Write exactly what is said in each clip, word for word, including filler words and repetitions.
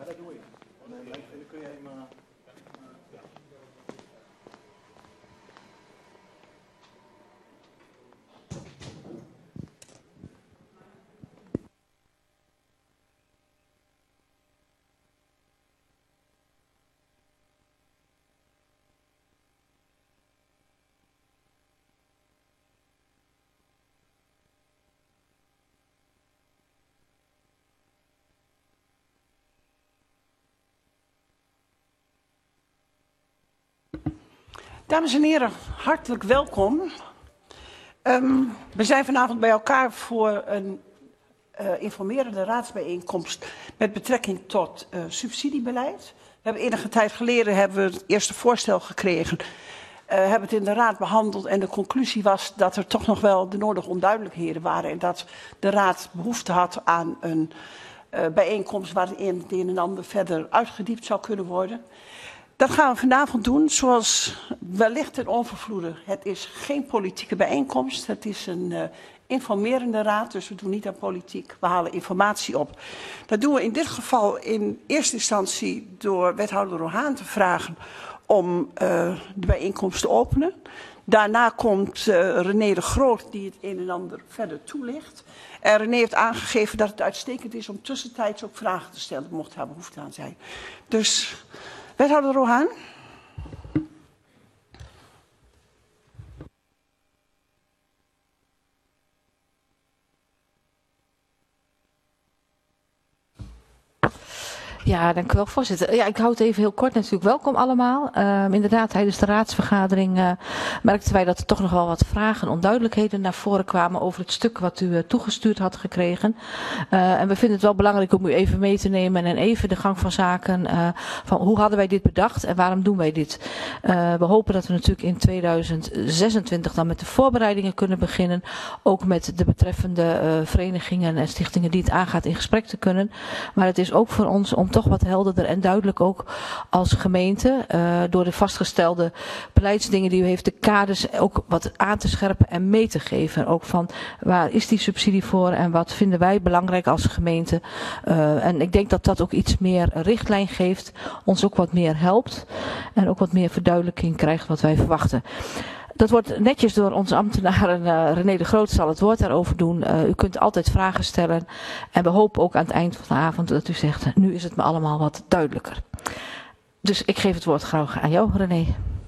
dat doe ik. Dan kun jij maar... Dames en heren, hartelijk welkom. Um, we zijn vanavond bij elkaar voor een uh, informerende raadsbijeenkomst met betrekking tot uh, subsidiebeleid. We hebben enige tijd geleden hebben we het eerste voorstel gekregen, uh, hebben het in de raad behandeld en de conclusie was dat er toch nog wel de nodige onduidelijkheden waren en dat de raad behoefte had aan een uh, bijeenkomst waarin het een en ander verder uitgediept zou kunnen worden. Dat gaan we vanavond doen, zoals wellicht ten onvervloede. Het is geen politieke bijeenkomst, het is een uh, informerende raad, dus we doen niet aan politiek, we halen informatie op. Dat doen we in dit geval in eerste instantie door wethouder Rohaan te vragen om uh, de bijeenkomst te openen. Daarna komt uh, René de Groot die het een en ander verder toelicht. En René heeft aangegeven dat het uitstekend is om tussentijds ook vragen te stellen, mocht daar behoefte aan zijn. Dus... Wethouder Rohaan. Ja, dank u wel, voorzitter. Ja, ik hou het even heel kort natuurlijk. Welkom allemaal. Uh, inderdaad, tijdens de raadsvergadering uh, merkten wij dat er toch nog wel wat vragen en onduidelijkheden naar voren kwamen over het stuk wat u uh, toegestuurd had gekregen. Uh, en we vinden het wel belangrijk om u even mee te nemen en even de gang van zaken uh, van hoe hadden wij dit bedacht en waarom doen wij dit. Uh, we hopen dat we natuurlijk in tweeduizend zesentwintig dan met de voorbereidingen kunnen beginnen. Ook met de betreffende uh, verenigingen en stichtingen die het aangaat in gesprek te kunnen. Maar het is ook voor ons om toch wat helderder en duidelijk ook als gemeente uh, door de vastgestelde beleidsdingen die u heeft, de kaders ook wat aan te scherpen en mee te geven. Ook van waar is die subsidie voor en wat vinden wij belangrijk als gemeente. Uh, en ik denk dat dat ook iets meer richtlijn geeft, ons ook wat meer helpt en ook wat meer verduidelijking krijgt wat wij verwachten. Dat wordt netjes door onze ambtenaren, uh, René de Groot zal het woord daarover doen. Uh, u kunt altijd vragen stellen en we hopen ook aan het eind van de avond dat u zegt, nu is het me allemaal wat duidelijker. Dus ik geef het woord graag aan jou, René.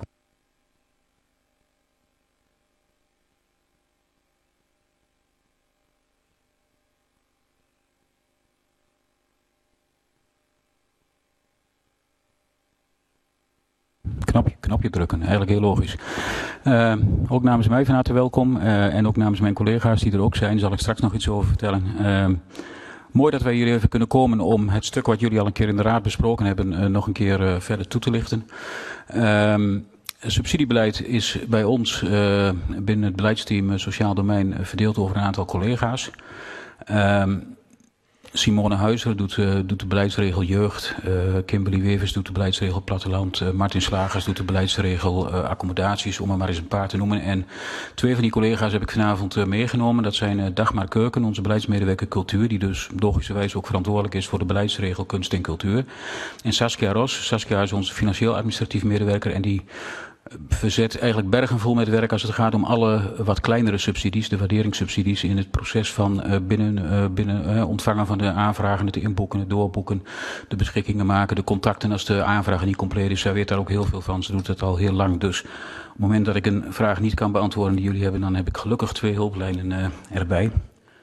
Knopje, knopje drukken, eigenlijk heel logisch. Uh, ook namens mij van harte welkom uh, en ook namens mijn collega's die er ook zijn, zal ik straks nog iets over vertellen. Uh, mooi dat wij hier even kunnen komen om het stuk wat jullie al een keer in de raad besproken hebben uh, nog een keer uh, verder toe te lichten. Uh, subsidiebeleid is bij ons uh, binnen het beleidsteam uh, Sociaal Domein uh, verdeeld over een aantal collega's. Uh, Simone Huizer doet, uh, doet de beleidsregel jeugd, uh, Kimberly Wevers doet de beleidsregel platteland, uh, Martin Slagers doet de beleidsregel uh, accommodaties, om er maar eens een paar te noemen. En twee van die collega's heb ik vanavond uh, meegenomen. Dat zijn uh, Dagmar Keuken, onze beleidsmedewerker cultuur, die dus logischerwijs ook verantwoordelijk is voor de beleidsregel kunst en cultuur. En Saskia Ros, Saskia is onze financieel administratief medewerker en die verzet eigenlijk bergen vol met werk als het gaat om alle wat kleinere subsidies, de waarderingssubsidies in het proces van uh, binnen, uh, binnen uh, ontvangen van de aanvragen, het inboeken, het doorboeken, de beschikkingen maken, de contacten als de aanvraag niet compleet is. Zij weet daar ook heel veel van, ze doet het al heel lang. Dus op het moment dat ik een vraag niet kan beantwoorden die jullie hebben, dan heb ik gelukkig twee hulplijnen uh, erbij.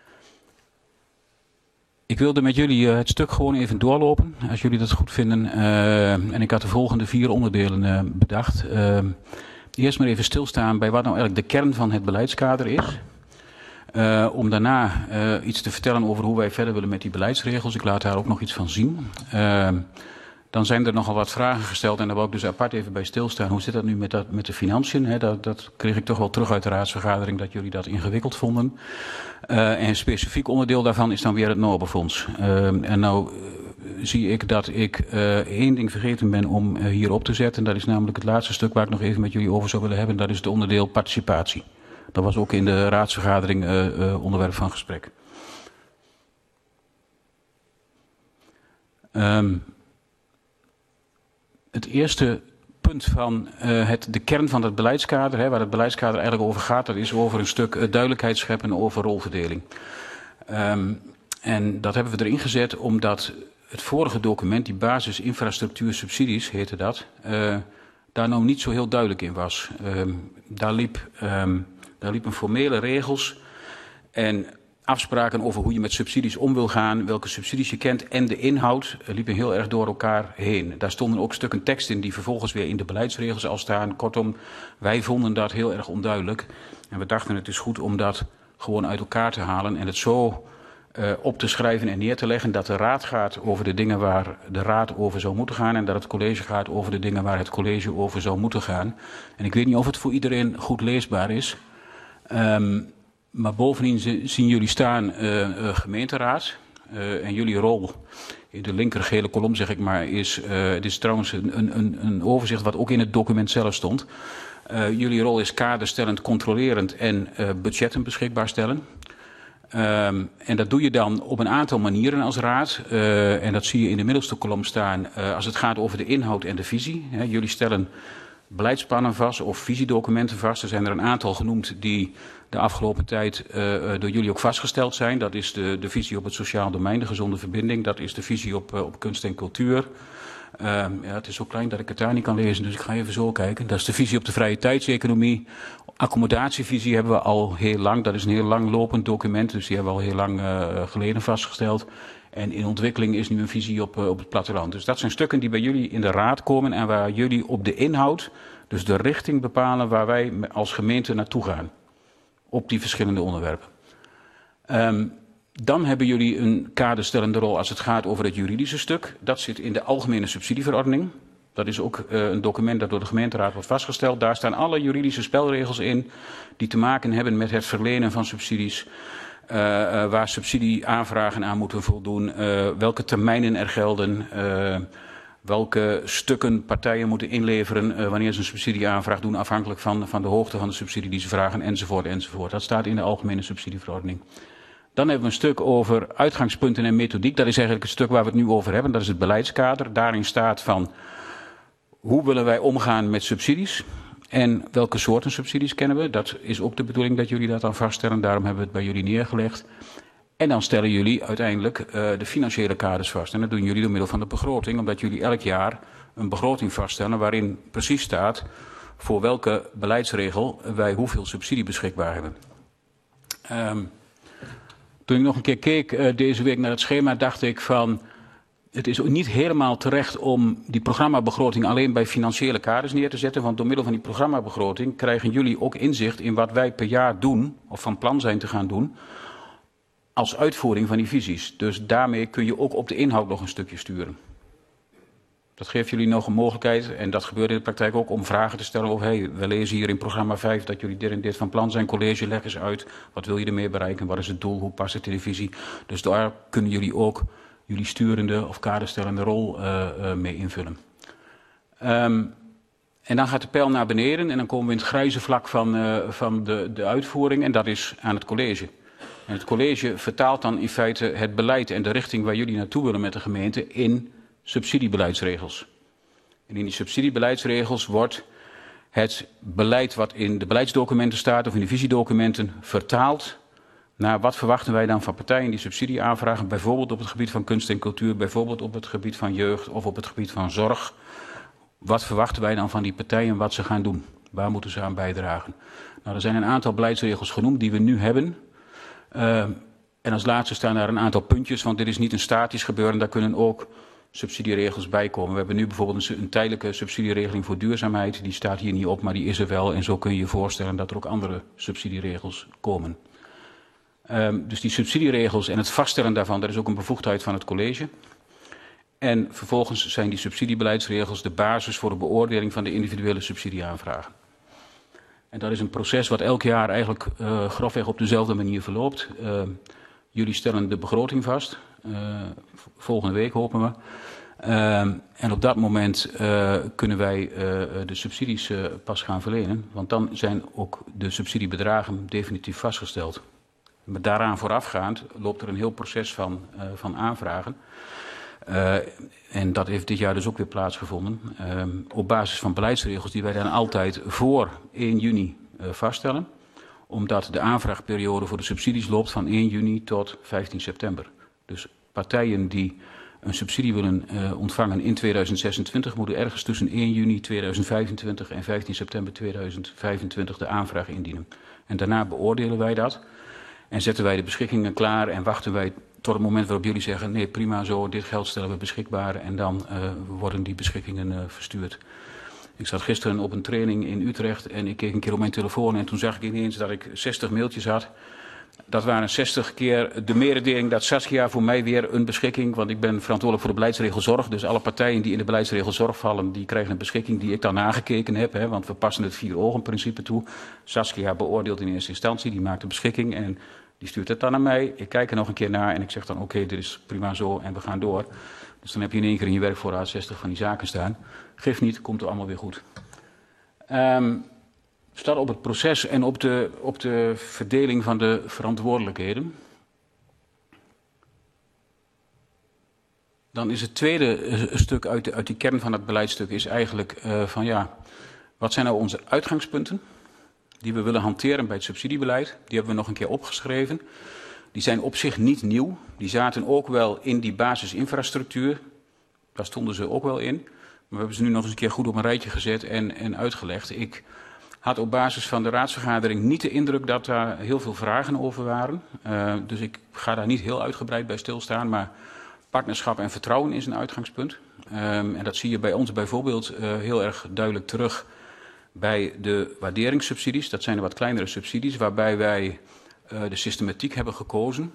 Ik wilde met jullie uh, het stuk gewoon even doorlopen, als jullie dat goed vinden. Uh, en ik had de volgende vier onderdelen uh, bedacht. Uh, eerst maar even stilstaan bij wat nou eigenlijk de kern van het beleidskader is. Uh, om daarna uh, iets te vertellen over hoe wij verder willen met die beleidsregels. Ik laat daar ook nog iets van zien. Uh, Dan zijn er nogal wat vragen gesteld en daar wil ik dus apart even bij stilstaan. Hoe zit dat nu met, dat, met de financiën? He, dat, dat kreeg ik toch wel terug uit de raadsvergadering dat jullie dat ingewikkeld vonden. Uh, en een specifiek onderdeel daarvan is dan weer het Noorderfonds. Uh, en nou uh, zie ik dat ik uh, één ding vergeten ben om uh, hier op te zetten. Dat is namelijk het laatste stuk waar ik nog even met jullie over zou willen hebben. Dat is het onderdeel participatie. Dat was ook in de raadsvergadering uh, uh, onderwerp van gesprek. Um, het eerste punt van uh, het, de kern van het beleidskader, hè, waar het beleidskader eigenlijk over gaat, dat is over een stuk uh, duidelijkheid scheppen over rolverdeling. Um, en dat hebben we erin gezet omdat het vorige document, die basisinfrastructuur subsidies heette dat, uh, daar nou niet zo heel duidelijk in was. Um, daar, liep, um, daar liepen formele regels en afspraken over hoe je met subsidies om wil gaan, welke subsidies je kent en de inhoud uh, liepen heel erg door elkaar heen. Daar stonden ook stukken tekst in die vervolgens weer in de beleidsregels al staan. Kortom, wij vonden dat heel erg onduidelijk en we dachten het is goed om dat gewoon uit elkaar te halen en het zo uh, op te schrijven en neer te leggen dat de raad gaat over de dingen waar de raad over zou moeten gaan en dat het college gaat over de dingen waar het college over zou moeten gaan. En ik weet niet of het voor iedereen goed leesbaar is, um, maar bovendien zien jullie staan uh, uh, gemeenteraad uh, en jullie rol in de linkergele kolom zeg ik maar is, uh, het is trouwens een, een, een overzicht wat ook in het document zelf stond. Uh, jullie rol is kaderstellend, controlerend en uh, budgetten beschikbaar stellen. Um, en dat doe je dan op een aantal manieren als raad. Uh, en dat zie je in de middelste kolom staan uh, als het gaat over de inhoud en de visie. He, jullie stellen beleidsplannen vast of visiedocumenten vast. Er zijn er een aantal genoemd die de afgelopen tijd uh, door jullie ook vastgesteld zijn. Dat is de, de visie op het sociaal domein, de gezonde verbinding. Dat is de visie op, uh, op kunst en cultuur. Uh, ja, het is zo klein dat ik het daar niet kan lezen, dus ik ga even zo kijken. Dat is de visie op de vrije tijdseconomie. Accommodatievisie hebben we al heel lang. Dat is een heel lang lopend document, dus die hebben we al heel lang uh, geleden vastgesteld. En in ontwikkeling is nu een visie op, uh, op het platteland. Dus dat zijn stukken die bij jullie in de raad komen en waar jullie op de inhoud, dus de richting bepalen waar wij als gemeente naartoe gaan. Op die verschillende onderwerpen. Um, Dan hebben jullie een kaderstellende rol als het gaat over het juridische stuk. Dat zit in de algemene subsidieverordening. Dat is ook uh, een document dat door de gemeenteraad wordt vastgesteld. Daar staan alle juridische spelregels in die te maken hebben met het verlenen van subsidies. Uh, uh, waar subsidieaanvragen aan moeten voldoen. Uh, welke termijnen er gelden. Uh, welke stukken partijen moeten inleveren uh, wanneer ze een subsidieaanvraag doen. Afhankelijk van, van de hoogte van de subsidie die ze vragen enzovoort enzovoort. Dat staat in de algemene subsidieverordening. Dan hebben we een stuk over uitgangspunten en methodiek. Dat is eigenlijk het stuk waar we het nu over hebben. Dat is het beleidskader. Daarin staat van hoe willen wij omgaan met subsidies. En welke soorten subsidies kennen we. Dat is ook de bedoeling dat jullie dat dan vaststellen. Daarom hebben we het bij jullie neergelegd. En dan stellen jullie uiteindelijk uh, de financiële kaders vast. En dat doen jullie door middel van de begroting. Omdat jullie elk jaar een begroting vaststellen waarin precies staat voor welke beleidsregel wij hoeveel subsidie beschikbaar hebben. Um, Toen ik nog een keer keek uh, deze week naar het schema, dacht ik van het is ook niet helemaal terecht om die programmabegroting alleen bij financiële kaders neer te zetten. Want door middel van die programmabegroting krijgen jullie ook inzicht in wat wij per jaar doen, of van plan zijn te gaan doen, als uitvoering van die visies. Dus daarmee kun je ook op de inhoud nog een stukje sturen. Dat geeft jullie nog een mogelijkheid, en dat gebeurt in de praktijk ook, om vragen te stellen over, hey, we lezen hier in programma vijf dat jullie dit en dit van plan zijn. College, leg eens uit, wat wil je ermee bereiken, wat is het doel, hoe past het in de visie. Dus daar kunnen jullie ook jullie sturende of kaderstellende rol uh, uh, mee invullen. Um, en dan gaat de pijl naar beneden en dan komen we in het grijze vlak van, uh, van de, de uitvoering en dat is aan het college. En het college vertaalt dan in feite het beleid en de richting waar jullie naartoe willen met de gemeente in subsidiebeleidsregels. En in die subsidiebeleidsregels wordt het beleid wat in de beleidsdocumenten staat of in de visiedocumenten vertaald naar wat verwachten wij dan van partijen die subsidie aanvragen, bijvoorbeeld op het gebied van kunst en cultuur, bijvoorbeeld op het gebied van jeugd of op het gebied van zorg. Wat verwachten wij dan van die partijen wat ze gaan doen? Waar moeten ze aan bijdragen? Nou, er zijn een aantal beleidsregels genoemd die we nu hebben. Uh, en als laatste staan daar een aantal puntjes, want dit is niet een statisch gebeuren, daar kunnen ook subsidieregels bij komen. We hebben nu bijvoorbeeld een, een tijdelijke subsidieregeling voor duurzaamheid. Die staat hier niet op, maar die is er wel. En zo kun je je voorstellen dat er ook andere subsidieregels komen. Um, dus die subsidieregels en het vaststellen daarvan, dat is ook een bevoegdheid van het college. En vervolgens zijn die subsidiebeleidsregels de basis voor de beoordeling van de individuele subsidieaanvragen. En dat is een proces wat elk jaar eigenlijk uh, grofweg op dezelfde manier verloopt. Uh, jullie stellen de begroting vast. Uh, volgende week hopen we. Uh, en op dat moment uh, kunnen wij uh, de subsidies uh, pas gaan verlenen. Want dan zijn ook de subsidiebedragen definitief vastgesteld. Maar daaraan voorafgaand loopt er een heel proces van, uh, van aanvragen. Uh, en dat heeft dit jaar dus ook weer plaatsgevonden. Uh, op basis van beleidsregels die wij dan altijd voor één juni uh, vaststellen. Omdat de aanvraagperiode voor de subsidies loopt van één juni tot vijftien september. Dus partijen die een subsidie willen uh, ontvangen in tweeduizend zesentwintig moeten ergens tussen één juni tweeduizend vijfentwintig en vijftien september tweeduizend vijfentwintig de aanvraag indienen. En daarna beoordelen wij dat en zetten wij de beschikkingen klaar en wachten wij tot het moment waarop jullie zeggen, nee prima zo, dit geld stellen we beschikbaar en dan uh, worden die beschikkingen uh, verstuurd. Ik zat gisteren op een training in Utrecht en ik keek een keer op mijn telefoon en toen zag ik ineens dat ik zestig mailtjes had. Dat waren zestig keer de mededeling dat Saskia voor mij weer een beschikking, want ik ben verantwoordelijk voor de beleidsregel zorg. Dus alle partijen die in de beleidsregel zorg vallen, die krijgen een beschikking die ik dan nagekeken heb. Hè, want we passen het vier ogen principe toe. Saskia beoordeelt in eerste instantie, die maakt de beschikking en die stuurt het dan naar mij. Ik kijk er nog een keer naar en ik zeg dan oké, okay, dit is prima zo en we gaan door. Dus dan heb je in één keer in je werkvoorraad zestig van die zaken staan. Geef niet, komt er allemaal weer goed. Um, staat op het proces en op de, op de verdeling van de verantwoordelijkheden. Dan is het tweede uh, stuk uit, de, uit die kern van het beleidstuk is eigenlijk uh, van ja, wat zijn nou onze uitgangspunten die we willen hanteren bij het subsidiebeleid? Die hebben we nog een keer opgeschreven. Die zijn op zich niet nieuw. Die zaten ook wel in die basisinfrastructuur. Daar stonden ze ook wel in. Maar we hebben ze nu nog eens een keer goed op een rijtje gezet en, en uitgelegd. Ik had op basis van de raadsvergadering niet de indruk dat daar heel veel vragen over waren. Uh, dus ik ga daar niet heel uitgebreid bij stilstaan. Maar partnerschap en vertrouwen is een uitgangspunt. Um, en dat zie je bij ons bijvoorbeeld uh, heel erg duidelijk terug bij de waarderingssubsidies. Dat zijn de wat kleinere subsidies waarbij wij uh, de systematiek hebben gekozen.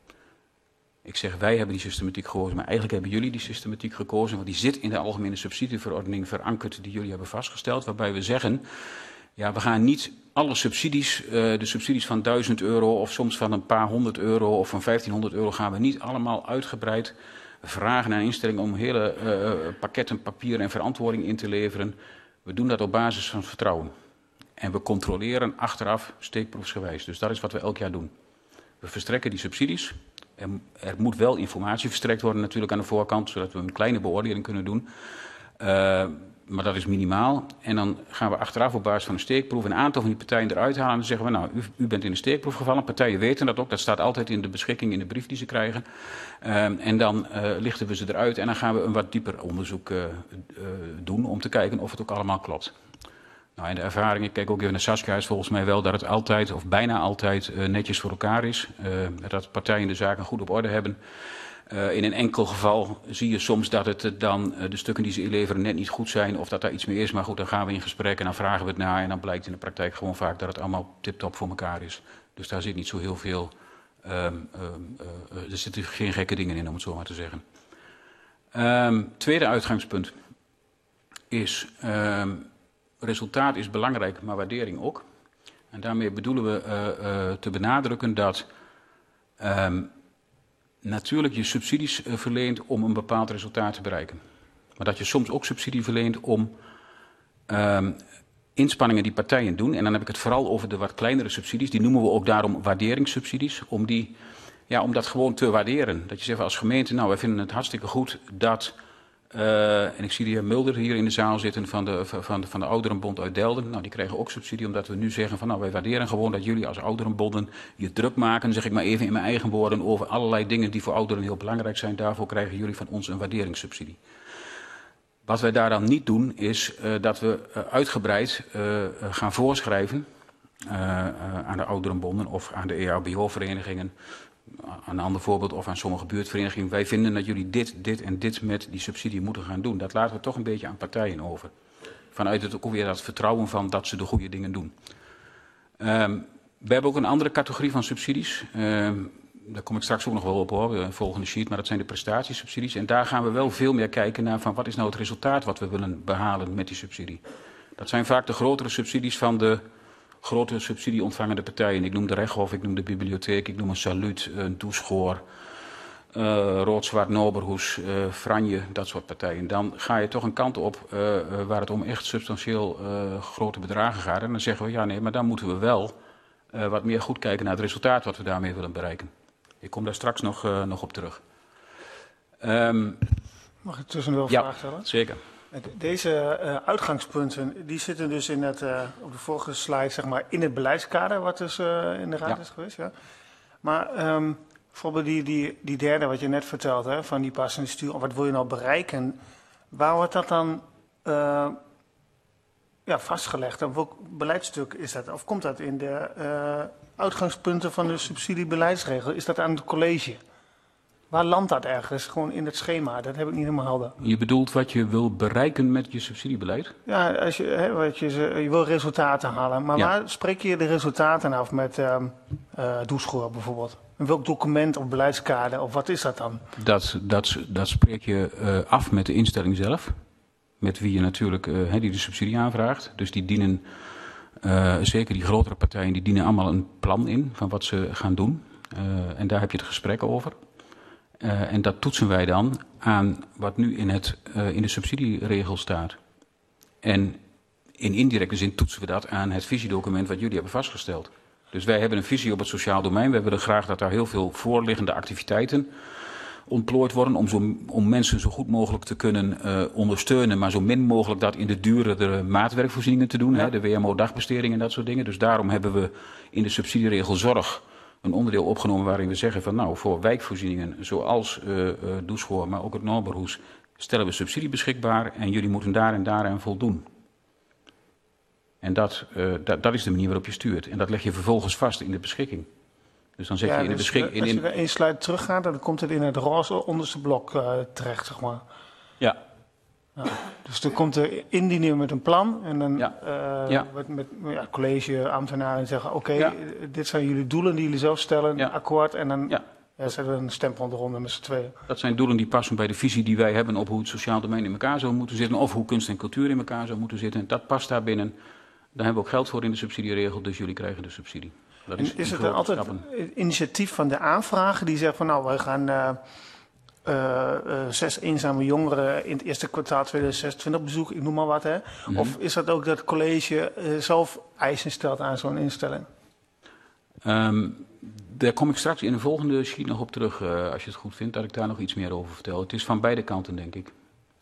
Ik zeg wij hebben die systematiek gekozen, maar eigenlijk hebben jullie die systematiek gekozen. Want die zit in de algemene subsidieverordening verankerd die jullie hebben vastgesteld. Waarbij we zeggen, ja, we gaan niet alle subsidies, uh, de subsidies van duizend euro of soms van een paar honderd euro of van vijftienhonderd euro gaan we niet allemaal uitgebreid vragen aan instellingen om hele uh, pakketten papier en verantwoording in te leveren. We doen dat op basis van vertrouwen. En we controleren achteraf steekproefsgewijs. Dus dat is wat we elk jaar doen. We verstrekken die subsidies. Er, er moet wel informatie verstrekt worden natuurlijk aan de voorkant, zodat we een kleine beoordeling kunnen doen. Uh, maar dat is minimaal. En dan gaan we achteraf op basis van een steekproef een aantal van die partijen eruit halen. En dan zeggen we, nou, u, u bent in de steekproef gevallen. Partijen weten dat ook. Dat staat altijd in de beschikking, in de brief die ze krijgen. Uh, en dan uh, lichten we ze eruit en dan gaan we een wat dieper onderzoek uh, uh, doen om te kijken of het ook allemaal klopt. Nou, en de ervaring, ik kijk ook even naar Saskia, is volgens mij wel dat het altijd, of bijna altijd, uh, netjes voor elkaar is. Uh, dat partijen de zaken goed op orde hebben. Uh, in een enkel geval zie je soms dat het dan uh, de stukken die ze inleveren net niet goed zijn of dat daar iets mee is. Maar goed, dan gaan we in gesprek en dan vragen we het na en dan blijkt in de praktijk gewoon vaak dat het allemaal tip-top voor elkaar is. Dus daar zit niet zo heel veel, um, um, uh, uh, er zitten geen gekke dingen in om het zo maar te zeggen. Um, tweede uitgangspunt is, um, resultaat is belangrijk, maar waardering ook. En daarmee bedoelen we uh, uh, te benadrukken dat um, natuurlijk je subsidies uh, verleent om een bepaald resultaat te bereiken. Maar dat je soms ook subsidie verleent om um, inspanningen die partijen doen. En dan heb ik het vooral over de wat kleinere subsidies. Die noemen we ook daarom waarderingssubsidies. Om, die, ja, om dat gewoon te waarderen. Dat je zegt als gemeente, nou wij vinden het hartstikke goed dat... Uh, en ik zie de heer Mulder hier in de zaal zitten van de, van de, van de Ouderenbond uit Delden. Nou, die krijgen ook subsidie omdat we nu zeggen van nou wij waarderen gewoon dat jullie als Ouderenbonden je druk maken, zeg ik maar even in mijn eigen woorden, over allerlei dingen die voor ouderen heel belangrijk zijn. Daarvoor krijgen jullie van ons een waarderingssubsidie. Wat wij daar dan niet doen is uh, dat we uh, uitgebreid uh, gaan voorschrijven uh, uh, aan de Ouderenbonden of aan de E H B O-verenigingen. Een ander voorbeeld of aan sommige buurtverenigingen. Wij vinden dat jullie dit, dit en dit met die subsidie moeten gaan doen. Dat laten we toch een beetje aan partijen over. Vanuit het ook weer dat vertrouwen van dat ze de goede dingen doen. Um, we hebben ook een andere categorie van subsidies. Um, daar kom ik straks ook nog wel op hoor, de volgende sheet. Maar dat zijn de prestatiesubsidies. En daar gaan we wel veel meer kijken naar van wat is nou het resultaat wat we willen behalen met die subsidie. Dat zijn vaak de grotere subsidies van de grote subsidieontvangende partijen. Ik noem de Rechthof, ik noem de bibliotheek, ik noem een Saluut, een Doeschoor, uh, Rood-Zwart Noberhoes, uh, Franje, dat soort partijen. Dan ga je toch een kant op uh, uh, waar het om echt substantieel uh, grote bedragen gaat. En dan zeggen we, ja nee, maar dan moeten we wel uh, wat meer goed kijken naar het resultaat wat we daarmee willen bereiken. Ik kom daar straks nog, uh, nog op terug. Um, Mag ik tussendoor een ja, vraag stellen? Zeker. Deze uh, uitgangspunten die zitten dus in het, uh, op de vorige slide zeg maar, in het beleidskader wat dus uh, in de raad ja. is geweest. Ja. Maar um, bijvoorbeeld die, die, die derde wat je net vertelde, hè, van die passende stuur, wat wil je nou bereiken? Waar wordt dat dan uh, ja, vastgelegd? Op welk beleidstuk is dat? Of komt dat in de uh, uitgangspunten van de subsidiebeleidsregel? Is dat aan het college? Waar landt dat ergens? Gewoon in het schema. Dat heb ik niet helemaal helder. Je bedoelt wat je wil bereiken met je subsidiebeleid? Ja, als je, hè, wat je, je wil resultaten halen. Maar ja. waar spreek je de resultaten af met uh, uh, Doeschoor bijvoorbeeld? En welk document of beleidskader of wat is dat dan? Dat, dat, dat spreek je uh, af met de instelling zelf. Met wie je natuurlijk uh, die de subsidie aanvraagt. Dus die dienen, uh, zeker die grotere partijen, die dienen allemaal een plan in van wat ze gaan doen. Uh, en daar heb je het gesprek over. Uh, en dat toetsen wij dan aan wat nu in, het, uh, in de subsidieregel staat. En in indirecte zin toetsen we dat aan het visiedocument wat jullie hebben vastgesteld. Dus wij hebben een visie op het sociaal domein. We willen graag dat daar heel veel voorliggende activiteiten ontplooid worden. Om, zo, om mensen zo goed mogelijk te kunnen uh, ondersteunen. Maar zo min mogelijk dat in de duurdere maatwerkvoorzieningen te doen. Ja. Hè, de W M O-dagbesteding en dat soort dingen. Dus daarom hebben we in de subsidieregel zorg een onderdeel opgenomen waarin we zeggen van nou voor wijkvoorzieningen zoals uh, uh, Doeschoor, maar ook het Noorderhoes stellen we subsidie beschikbaar en jullie moeten daar en daaraan voldoen. En dat, uh, dat, dat is de manier waarop je stuurt. En dat leg je vervolgens vast in de beschikking. Dus dan zet ja, je in de dus, beschikking. Als je er één slide teruggaat, dan komt het in het roze onderste blok uh, terecht, zeg maar. Ja. Ja, dus dan komt er indiening met een plan en dan ja. Uh, ja. met, met ja, college, ambtenaren zeggen oké, okay, ja. dit zijn jullie doelen die jullie zelf stellen, ja. akkoord en dan ja. ja, zetten we een stempel eronder met z'n tweeën. Dat zijn doelen die passen bij de visie die wij hebben op hoe het sociaal domein in elkaar zou moeten zitten of hoe kunst en cultuur in elkaar zou moeten zitten. En dat past daar binnen. Daar hebben we ook geld voor in de subsidieregel, dus jullie krijgen de subsidie. Dat en is, is het dan altijd stappen. Het initiatief van de aanvrager die zegt van nou, wij gaan uh, uh, uh, zes eenzame jongeren in het eerste kwartaal tweeduizend zesentwintig bezoeken, ik noem maar wat, hè? Mm-hmm. Of is dat ook dat het college uh, zelf eisen stelt aan zo'n instelling? Um, daar kom ik straks in de volgende sheet nog op terug, uh, als je het goed vindt, dat ik daar nog iets meer over vertel. Het is van beide kanten, denk ik.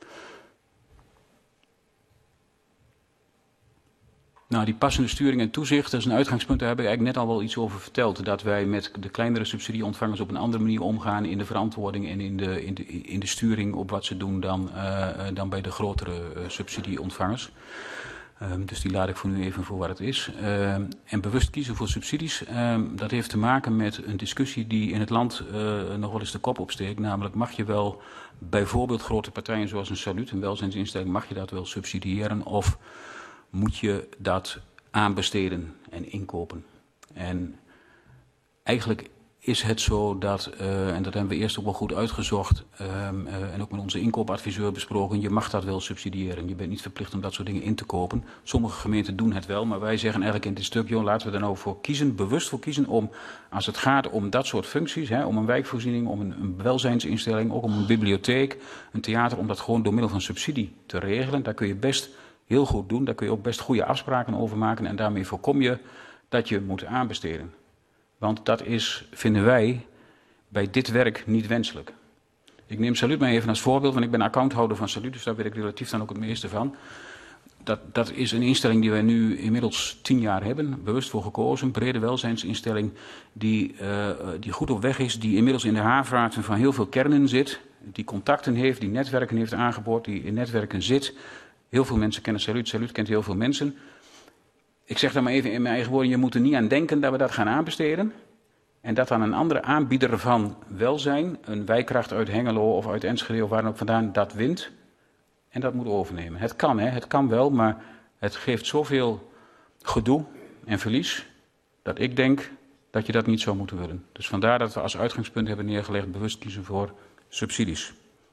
Nou, die passende sturing en toezicht, dat is een uitgangspunt, daar heb ik eigenlijk net al wel iets over verteld. Dat wij met de kleinere subsidieontvangers op een andere manier omgaan in de verantwoording en in de, in de, in de sturing op wat ze doen dan, uh, dan bij de grotere uh, subsidieontvangers. Um, dus die laat ik voor nu even voor wat het is. Um, en bewust kiezen voor subsidies, um, dat heeft te maken met een discussie die in het land uh, nog wel eens de kop opsteekt. Namelijk, mag je wel bijvoorbeeld grote partijen zoals een Salut, een welzijnsinstelling, mag je dat wel subsidiëren of moet je dat aanbesteden en inkopen? En eigenlijk is het zo dat, uh, en dat hebben we eerst ook wel goed uitgezocht um, uh, en ook met onze inkoopadviseur besproken, je mag dat wel subsidiëren. Je bent niet verplicht om dat soort dingen in te kopen. Sommige gemeenten doen het wel, maar wij zeggen eigenlijk in dit stuk, joh, laten we er nou voor kiezen, bewust voor kiezen om, als het gaat om dat soort functies, hè, om een wijkvoorziening, om een, een welzijnsinstelling, ook om een bibliotheek, een theater, om dat gewoon door middel van subsidie te regelen. Daar kun je best heel goed doen, daar kun je ook best goede afspraken over maken en daarmee voorkom je dat je moet aanbesteden. Want dat is, vinden wij, bij dit werk niet wenselijk. Ik neem Salut maar even als voorbeeld, want ik ben accounthouder van Salut, dus daar weet ik relatief dan ook het meeste van. Dat, dat is een instelling die wij nu inmiddels tien jaar hebben, bewust voor gekozen. Een brede welzijnsinstelling die, uh, die goed op weg is, die inmiddels in de haarvaarten van heel veel kernen zit. Die contacten heeft, die netwerken heeft aangeboord, die in netwerken zit. Heel veel mensen kennen Salut, Salut kent heel veel mensen. Ik zeg dan maar even in mijn eigen woorden, je moet er niet aan denken dat we dat gaan aanbesteden. En dat dan een andere aanbieder van welzijn, een wijkkracht uit Hengelo of uit Enschede of waar dan ook vandaan, dat wint. En dat moet overnemen. Het kan, hè, het kan wel, maar het geeft zoveel gedoe en verlies, dat ik denk dat je dat niet zou moeten willen. Dus vandaar dat we als uitgangspunt hebben neergelegd bewust kiezen voor subsidies.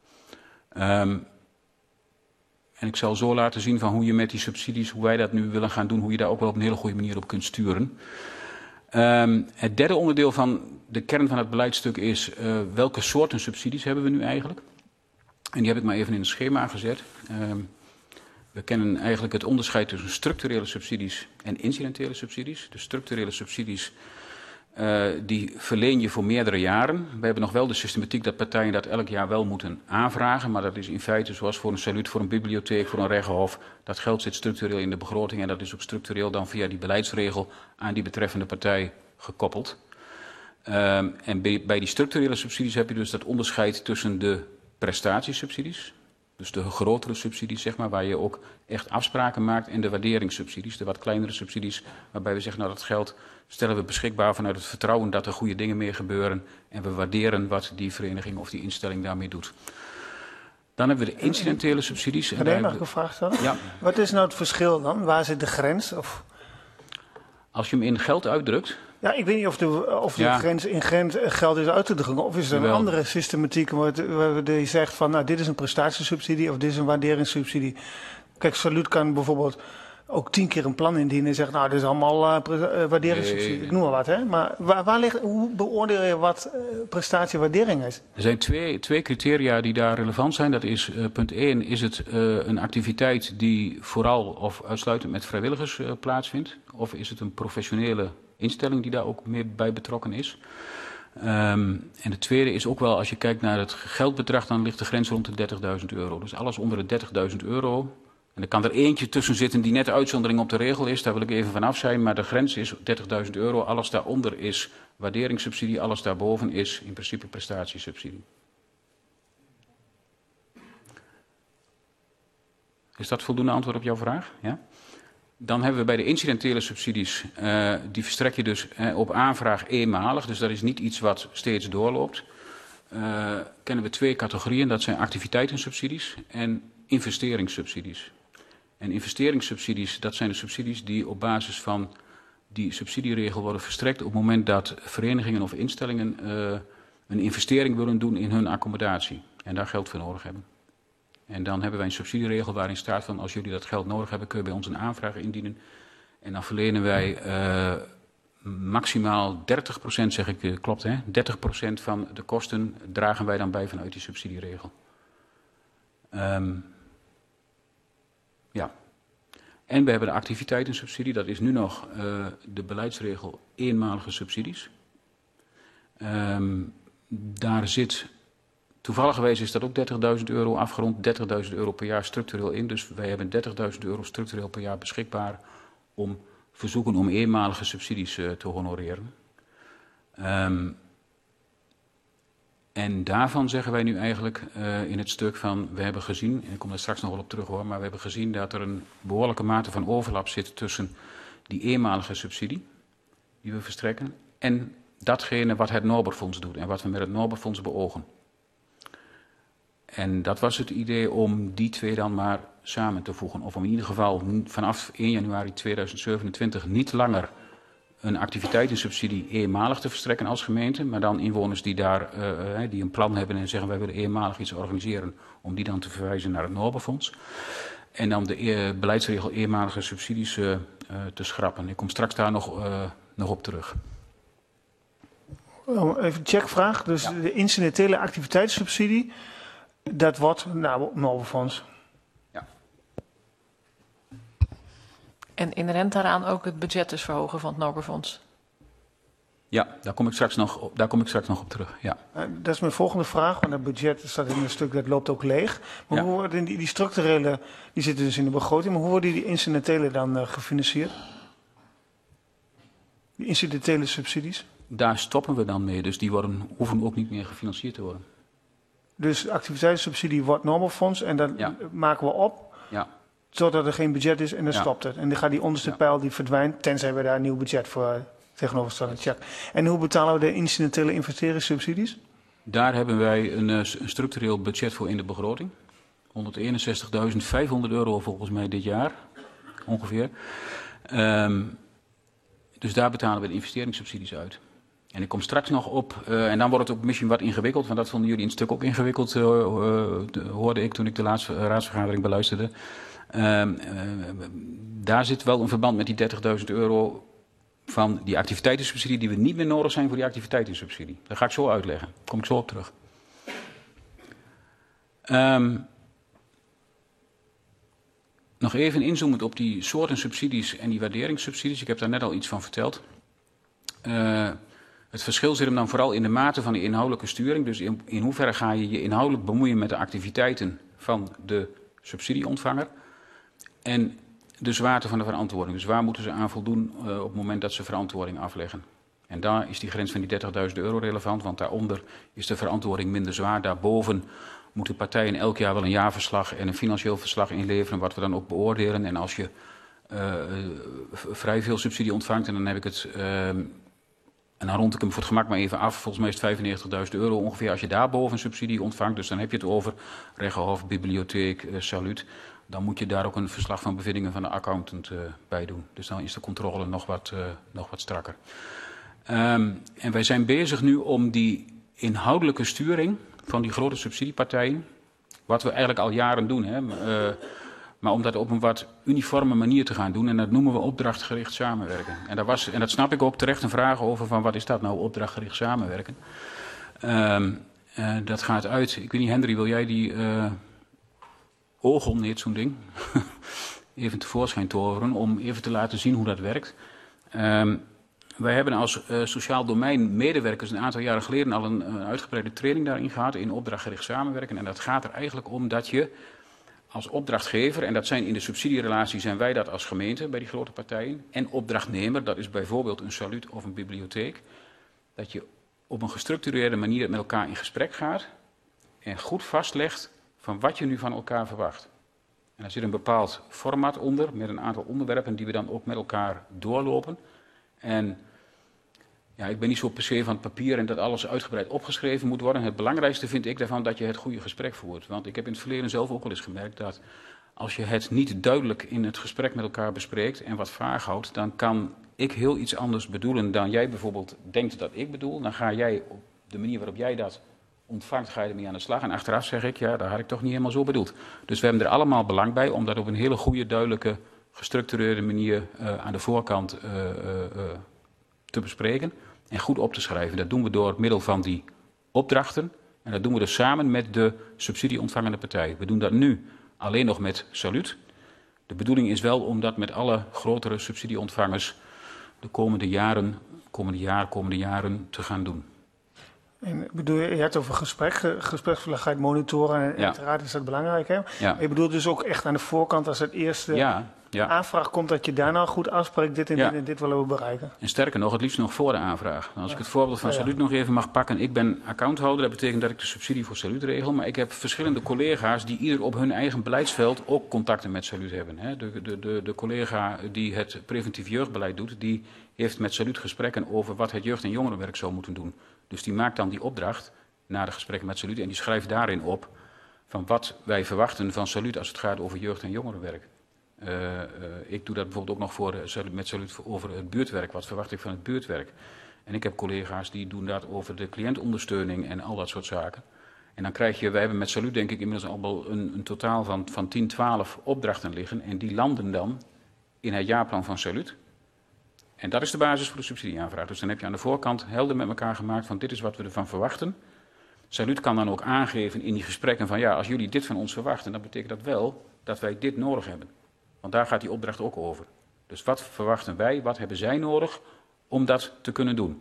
Um, En ik zal zo laten zien van hoe je met die subsidies, hoe wij dat nu willen gaan doen, hoe je daar ook wel op een hele goede manier op kunt sturen. Um, het derde onderdeel van de kern van het beleidstuk is uh, welke soorten subsidies hebben we nu eigenlijk? En die heb ik maar even in het schema gezet. Um, we kennen eigenlijk het onderscheid tussen structurele subsidies en incidentele subsidies. De structurele subsidies Uh, die verleen je voor meerdere jaren. We hebben nog wel de systematiek dat partijen dat elk jaar wel moeten aanvragen. Maar dat is in feite zoals voor een saluut, voor een bibliotheek, voor een regenhof. Dat geld zit structureel in de begroting en dat is ook structureel dan via die beleidsregel aan die betreffende partij gekoppeld. Uh, en bij, bij die structurele subsidies heb je dus dat onderscheid tussen de prestatiesubsidies. Dus de grotere subsidies, zeg maar, waar je ook echt afspraken maakt. En de waarderingssubsidies, de wat kleinere subsidies. Waarbij we zeggen, nou dat geld stellen we beschikbaar vanuit het vertrouwen dat er goede dingen mee gebeuren. En we waarderen wat die vereniging of die instelling daarmee doet. Dan hebben we de incidentele subsidies. En daar mag ik een vraag stellen? Ja. Wat is nou het verschil dan? Waar zit de grens? Of... Als je hem in geld uitdrukt. Ja, ik weet niet of de, of de Ja. grens in grens geld is uit te drukken. Of is er een Jawel. andere systematiek waar je zegt van, nou, dit is een prestatiesubsidie of dit is een waarderingssubsidie. Kijk, Saluut kan bijvoorbeeld ook tien keer een plan indienen en zegt, nou, dit is allemaal uh, pre- uh, waarderingssubsidie. Nee. Ik noem maar wat, hè. Maar waar, waar ligt, hoe beoordeel je wat uh, prestatie-waardering is? Er zijn twee, twee criteria die daar relevant zijn. Dat is uh, punt één, is het uh, een activiteit die vooral of uitsluitend met vrijwilligers uh, plaatsvindt? Of is het een professionele instelling die daar ook mee bij betrokken is? Um, en de tweede is ook wel, als je kijkt naar het geldbedrag, dan ligt de grens rond de dertigduizend euro. Dus alles onder de dertigduizend euro. En er kan er eentje tussen zitten die net de uitzondering op de regel is. Daar wil ik even vanaf zijn. Maar de grens is dertigduizend euro. Alles daaronder is waarderingssubsidie. Alles daarboven is in principe prestatiesubsidie. Is dat voldoende antwoord op jouw vraag? Ja? Dan hebben we bij de incidentele subsidies, uh, die verstrek je dus uh, op aanvraag eenmalig. Dus dat is niet iets wat steeds doorloopt. Uh, kennen we twee categorieën. Dat zijn activiteitensubsidies en investeringssubsidies. En investeringssubsidies, dat zijn de subsidies die op basis van die subsidieregel worden verstrekt op het moment dat verenigingen of instellingen uh, een investering willen doen in hun accommodatie. En daar geld voor nodig hebben. En dan hebben wij een subsidieregel waarin staat van als jullie dat geld nodig hebben kun je bij ons een aanvraag indienen. En dan verlenen wij uh, maximaal dertig procent, zeg ik, uh, klopt hè, dertig procent van de kosten dragen wij dan bij vanuit die subsidieregel. Um, ja. En we hebben de activiteitensubsidie, dat is nu nog uh, de beleidsregel eenmalige subsidies. Um, daar zit, toevallig geweest is dat ook dertigduizend euro afgerond, dertigduizend euro per jaar structureel in. Dus wij hebben dertigduizend euro structureel per jaar beschikbaar om verzoeken om eenmalige subsidies uh, te honoreren. Um, En daarvan zeggen wij nu eigenlijk uh, in het stuk van, we hebben gezien, en ik kom daar straks nog wel op terug hoor, maar we hebben gezien dat er een behoorlijke mate van overlap zit tussen die eenmalige subsidie die we verstrekken en datgene wat het Norbert-fonds doet en wat we met het Norbert-fonds beogen. En dat was het idee om die twee dan maar samen te voegen. Of om in ieder geval vanaf één januari tweeduizend zevenentwintig niet langer een activiteitensubsidie eenmalig te verstrekken als gemeente, maar dan inwoners die daar uh, die een plan hebben en zeggen wij willen eenmalig iets organiseren, om die dan te verwijzen naar het Norbert-fonds. En dan de uh, beleidsregel eenmalige subsidies uh, uh, te schrappen. Ik kom straks daar nog, uh, nog op terug. Even een checkvraag. Dus ja. De incidentele activiteitssubsidie, dat wordt nou Norbert-fonds. En inherent daaraan ook het budget dus verhogen van het Norbert-fonds? Ja, daar kom ik straks nog op, daar kom ik straks nog op terug. Ja. Uh, dat is mijn volgende vraag, want het budget staat in een stuk dat loopt ook leeg. Maar Ja. hoe worden die, die structurele, die zitten dus in de begroting, maar hoe worden die incidentele dan uh, gefinancierd? Die incidentele subsidies? Daar stoppen we dan mee, dus die worden, hoeven ook niet meer gefinancierd te worden. Dus activiteitssubsidie wordt Norbert-fonds en dan Ja. maken we op. Ja. Zodat er geen budget is en dan Ja. stopt het. En dan gaat die onderste Ja. pijl die verdwijnt, tenzij we daar een nieuw budget voor uh, tegenover stellen. Check. En hoe betalen we de incidentele investeringssubsidies? Daar hebben wij een, uh, een structureel budget voor in de begroting. honderdeenenzestigduizend vijfhonderd euro volgens mij dit jaar, ongeveer. Um, dus daar betalen we de investeringssubsidies uit. En ik kom straks nog op, uh, en dan wordt het ook misschien wat ingewikkeld, want dat vonden jullie een stuk ook ingewikkeld, uh, uh, hoorde ik toen ik de laatste uh, raadsvergadering beluisterde. Uh, uh, daar zit wel een verband met die dertigduizend euro van die activiteitensubsidie die we niet meer nodig zijn voor die activiteitensubsidie. Dat ga ik zo uitleggen. Daar kom ik zo op terug. Um, nog even inzoomend op die soorten subsidies en die waarderingssubsidies. Ik heb daar net al iets van verteld. Uh, Het verschil zit hem dan vooral in de mate van de inhoudelijke sturing. Dus in, in hoeverre ga je je inhoudelijk bemoeien met de activiteiten van de subsidieontvanger. En de zwaarte van de verantwoording. Dus waar moeten ze aan voldoen uh, op het moment dat ze verantwoording afleggen. En daar is die grens van die dertigduizend euro relevant, want daaronder is de verantwoording minder zwaar. Daarboven moeten partijen elk jaar wel een jaarverslag en een financieel verslag inleveren, wat we dan ook beoordelen. En als je uh, vrij veel subsidie ontvangt, en dan heb ik het, uh, en dan rond ik hem voor het gemak maar even af, volgens mij is het vijfennegentigduizend euro ongeveer als je daarboven een subsidie ontvangt. Dus dan heb je het over Regenhof, bibliotheek, uh, Saluut. Dan moet je daar ook een verslag van bevindingen van de accountant uh, bij doen. Dus dan is de controle nog wat, uh, nog wat strakker. Um, en wij zijn bezig nu om die inhoudelijke sturing van die grote subsidiepartijen, wat we eigenlijk al jaren doen, hè, uh, maar om dat op een wat uniforme manier te gaan doen, en dat noemen we opdrachtgericht samenwerken. En daar was, en dat snap ik ook, terecht een vraag over van wat is dat nou, opdrachtgericht samenwerken. Um, uh, dat gaat uit, ik weet niet, Henry, wil jij die uh, Ogel, heet zo'n ding, even tevoorschijn toveren om even te laten zien hoe dat werkt. Um, Wij hebben als uh, sociaal domein medewerkers een aantal jaren geleden al een, een uitgebreide training daarin gehad, in opdrachtgericht samenwerken. En dat gaat er eigenlijk om dat je als opdrachtgever, en dat zijn in de subsidierelatie zijn wij dat als gemeente bij die grote partijen, en opdrachtnemer, dat is bijvoorbeeld een Saluut of een bibliotheek, dat je op een gestructureerde manier met elkaar in gesprek gaat en goed vastlegt van wat je nu van elkaar verwacht. En daar zit een bepaald format onder met een aantal onderwerpen die we dan ook met elkaar doorlopen. En ja, ik ben niet zo per se van het papier en dat alles uitgebreid opgeschreven moet worden. Het belangrijkste vind ik daarvan dat je het goede gesprek voert. Want ik heb in het verleden zelf ook wel eens gemerkt dat als je het niet duidelijk in het gesprek met elkaar bespreekt en wat vaag houdt, dan kan ik heel iets anders bedoelen dan jij bijvoorbeeld denkt dat ik bedoel. Dan ga jij op de manier waarop jij dat ontvangt, ga je ermee aan de slag. En achteraf zeg ik, ja, dat had ik toch niet helemaal zo bedoeld. Dus we hebben er allemaal belang bij om dat op een hele goede, duidelijke, gestructureerde manier uh, aan de voorkant uh, uh, uh, te bespreken en goed op te schrijven. Dat doen we door middel van die opdrachten en dat doen we dus samen met de subsidieontvangende partij. We doen dat nu alleen nog met Saluut. De bedoeling is wel om dat met alle grotere subsidieontvangers de komende jaren, komende jaar, komende jaren te gaan doen. En bedoel je, je hebt over gesprek, gespreksveiligheid monitoren en ja. uiteraard is dat belangrijk, hè? Ja. Je bedoelt dus ook echt aan de voorkant als het eerste ja, ja. aanvraag komt dat je daar nou goed afspreekt, dit en ja. dit en dit willen we bereiken. En sterker nog, het liefst nog voor de aanvraag. Als ja. ik het voorbeeld van ja, ja. Saluut nog even mag pakken. Ik ben accounthouder, dat betekent dat ik de subsidie voor Saluut regel. Maar ik heb verschillende collega's die ieder op hun eigen beleidsveld ook contacten met Saluut hebben. Hè. De, de, de, de collega die het preventief jeugdbeleid doet, die heeft met Saluut gesprekken over wat het jeugd- en jongerenwerk zou moeten doen. Dus die maakt dan die opdracht na de gesprekken met Saluut en die schrijft daarin op van wat wij verwachten van Saluut als het gaat over jeugd- en jongerenwerk. Uh, uh, ik doe dat bijvoorbeeld ook nog voor, uh, met Saluut over het buurtwerk. Wat verwacht ik van het buurtwerk? En ik heb collega's die doen dat over de cliëntondersteuning en al dat soort zaken. En dan krijg je, wij hebben met Saluut denk ik inmiddels al wel een, een totaal van, van tien, twaalf opdrachten liggen. En die landen dan in het jaarplan van Saluut. En dat is de basis voor de subsidieaanvraag. Dus dan heb je aan de voorkant helder met elkaar gemaakt van dit is wat we ervan verwachten. Saluut kan dan ook aangeven in die gesprekken van ja, als jullie dit van ons verwachten, dan betekent dat wel dat wij dit nodig hebben. Want daar gaat die opdracht ook over. Dus wat verwachten wij, wat hebben zij nodig om dat te kunnen doen?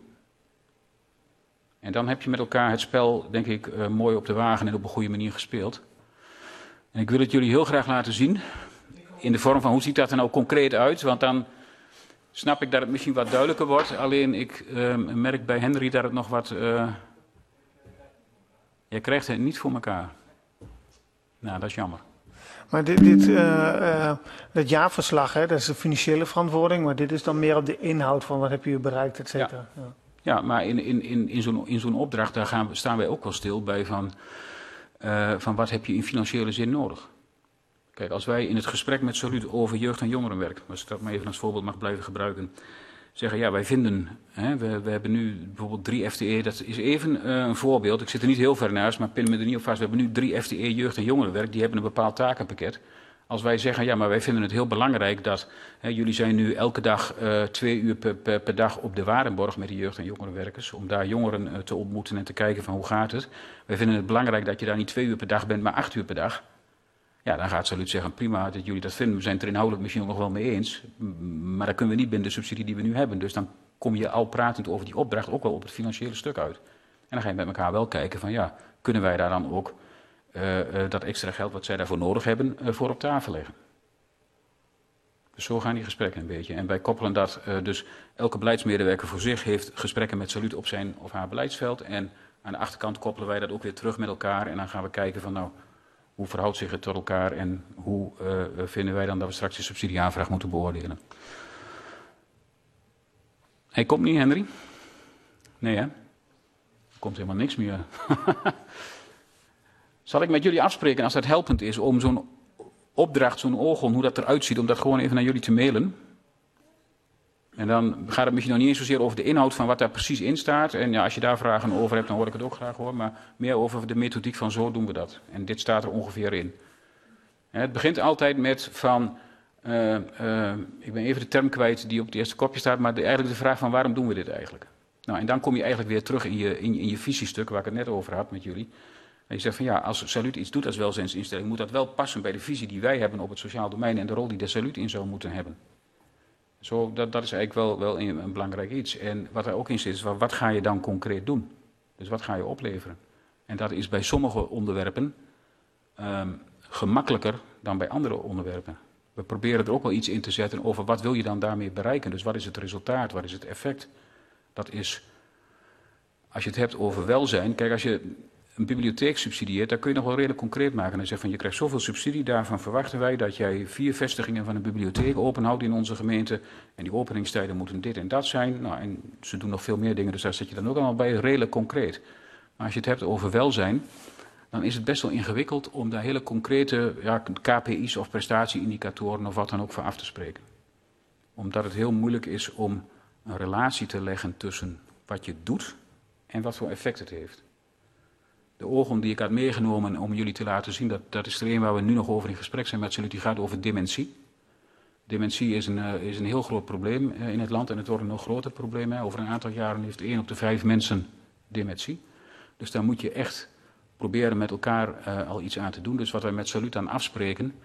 En dan heb je met elkaar het spel, denk ik, uh, mooi op de wagen en op een goede manier gespeeld. En ik wil het jullie heel graag laten zien, in de vorm van hoe ziet dat er nou concreet uit, want dan snap ik dat het misschien wat duidelijker wordt. Alleen ik uh, merk bij Henry dat het nog wat... Uh, jij krijgt het niet voor elkaar. Nou, dat is jammer. Maar dit, dit uh, uh, het jaarverslag, hè, dat is de financiële verantwoording, maar dit is dan meer op de inhoud van wat heb je bereikt, et cetera. Ja. Ja. Ja, maar in, in, in, in zo'n in zo'n opdracht, daar gaan we, staan wij ook wel stil bij van, uh, van wat heb je in financiële zin nodig. Kijk, als wij in het gesprek met Saluut over jeugd- en jongerenwerk, als ik dat maar even als voorbeeld mag blijven gebruiken, zeggen ja, wij vinden, hè, we, we hebben nu bijvoorbeeld drie F T E, dat is even uh, een voorbeeld, ik zit er niet heel ver naast, maar pin me er niet op vast, we hebben nu drie F T E jeugd- en jongerenwerk, die hebben een bepaald takenpakket. Als wij zeggen, ja, maar wij vinden het heel belangrijk dat, hè, jullie zijn nu elke dag uh, twee uur per, per, per dag op de Warenborg met de jeugd- en jongerenwerkers, om daar jongeren uh, te ontmoeten en te kijken van hoe gaat het. Wij vinden het belangrijk dat je daar niet twee uur per dag bent, maar acht uur per dag. Ja, dan gaat Saluut zeggen, prima dat jullie dat vinden, we zijn het er inhoudelijk misschien ook nog wel mee eens, maar dat kunnen we niet binnen de subsidie die we nu hebben. Dus dan kom je al pratend over die opdracht ook wel op het financiële stuk uit. En dan ga je met elkaar wel kijken van ja, kunnen wij daar dan ook uh, uh, dat extra geld wat zij daarvoor nodig hebben uh, voor op tafel leggen. Dus zo gaan die gesprekken een beetje. En wij koppelen dat, uh, dus elke beleidsmedewerker voor zich heeft gesprekken met Salute op zijn of haar beleidsveld. En aan de achterkant koppelen wij dat ook weer terug met elkaar. En dan gaan we kijken van nou, hoe verhoudt zich het tot elkaar en hoe uh, vinden wij dan dat we straks de subsidieaanvraag moeten beoordelen. Hij komt niet, Henry? Nee, hè? Er komt helemaal niks meer. Zal ik met jullie afspreken, als dat helpend is, om zo'n opdracht, zo'n orgel, hoe dat eruit ziet, om dat gewoon even naar jullie te mailen? En dan gaat het misschien nog niet eens zozeer over de inhoud van wat daar precies in staat. En ja, als je daar vragen over hebt, dan hoor ik het ook graag hoor. Maar meer over de methodiek van zo doen we dat. En dit staat er ongeveer in. Het begint altijd met van, uh, uh, ik ben even de term kwijt die op het eerste kopje staat, maar de, eigenlijk de vraag van waarom doen we dit eigenlijk? Nou, en dan kom je eigenlijk weer terug in je, in, in je visiestuk, waar ik het net over had met jullie. En je zegt van ja, als Salute iets doet als welzijnsinstelling, moet dat wel passen bij de visie die wij hebben op het sociaal domein en de rol die de Salute in zou moeten hebben. Zo, dat, dat is eigenlijk wel, wel een, een belangrijk iets. En wat er ook in zit is, wat ga je dan concreet doen? Dus wat ga je opleveren? En dat is bij sommige onderwerpen um, gemakkelijker dan bij andere onderwerpen. We proberen er ook wel iets in te zetten over wat wil je dan daarmee bereiken. Dus wat is het resultaat, wat is het effect? Dat is, als je het hebt over welzijn, kijk als je een bibliotheek subsidieert, dan kun je nog wel redelijk concreet maken. En zeggen van je krijgt zoveel subsidie, daarvan verwachten wij dat jij vier vestigingen van een bibliotheek openhoudt in onze gemeente. En die openingstijden moeten dit en dat zijn. Nou, en ze doen nog veel meer dingen, dus daar zit je dan ook allemaal bij, redelijk concreet. Maar als je het hebt over welzijn, dan is het best wel ingewikkeld om daar hele concrete ja, K P I's of prestatieindicatoren of wat dan ook voor af te spreken. Omdat het heel moeilijk is om een relatie te leggen tussen wat je doet en wat voor effect het heeft. De orgel die ik had meegenomen om jullie te laten zien, dat, dat is er een waar we nu nog over in gesprek zijn met Salute, die gaat over dementie. Dementie is een, uh, is een heel groot probleem uh, in het land en het wordt een nog groter probleem. Hè. Over een aantal jaren heeft één op de vijf mensen dementie. Dus daar moet je echt proberen met elkaar uh, al iets aan te doen. Dus wat wij met Salute aan afspreken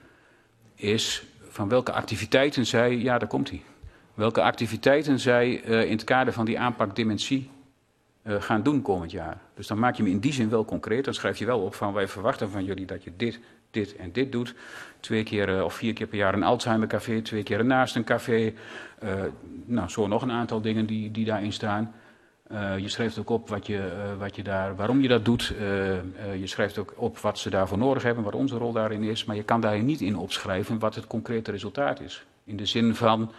is van welke activiteiten zij, ja daar komt hij, welke activiteiten zij uh, in het kader van die aanpak dementie Uh, gaan doen komend jaar. Dus dan maak je hem in die zin wel concreet. Dan schrijf je wel op van wij verwachten van jullie dat je dit, dit en dit doet. Twee keer uh, of vier keer per jaar een Alzheimercafé, twee keer een naastencafé. Uh, nou, zo nog een aantal dingen die, die daarin staan. Uh, je schrijft ook op wat je, uh, wat je daar, waarom je dat doet. Uh, uh, je schrijft ook op wat ze daarvoor nodig hebben, wat onze rol daarin is. Maar je kan daar niet in opschrijven wat het concrete resultaat is. In de zin van,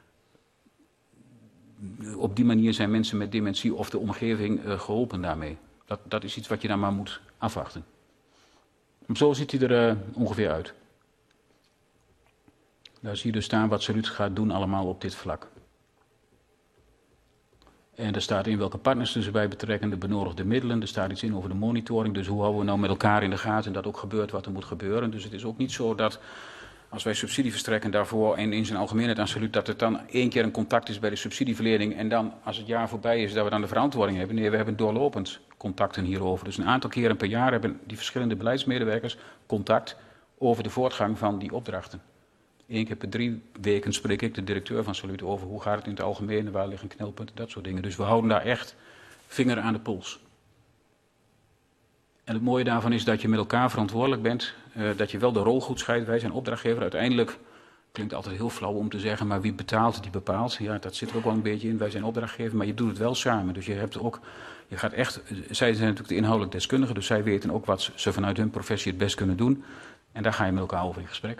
op die manier zijn mensen met dementie of de omgeving uh, geholpen daarmee. Dat, dat is iets wat je dan maar moet afwachten. Zo ziet hij er uh, ongeveer uit. Daar zie je dus staan wat Salute gaat doen allemaal op dit vlak. En er staat in welke partners er bij betrekken, de benodigde middelen. Er staat iets in over de monitoring. Dus hoe houden we nou met elkaar in de gaten dat ook gebeurt wat er moet gebeuren. Dus het is ook niet zo dat als wij subsidie verstrekken daarvoor en in zijn algemeenheid aan Salute, dat het dan één keer een contact is bij de subsidieverlening en dan als het jaar voorbij is dat we dan de verantwoording hebben. Nee, we hebben doorlopend contacten hierover. Dus een aantal keren per jaar hebben die verschillende beleidsmedewerkers contact over de voortgang van die opdrachten. Eén keer per drie weken spreek ik de directeur van Salute over hoe gaat het in het algemeen, waar liggen knelpunten, dat soort dingen. Dus we houden daar echt vinger aan de pols. En het mooie daarvan is dat je met elkaar verantwoordelijk bent, uh, dat je wel de rol goed scheidt. Wij zijn opdrachtgever. Uiteindelijk klinkt altijd heel flauw om te zeggen, maar wie betaalt, die bepaalt. Ja, dat zit er ook wel een beetje in. Wij zijn opdrachtgever, maar je doet het wel samen. Dus je hebt ook, je gaat echt, zij zijn natuurlijk de inhoudelijk deskundigen, dus zij weten ook wat ze vanuit hun professie het best kunnen doen. En daar ga je met elkaar over in gesprek.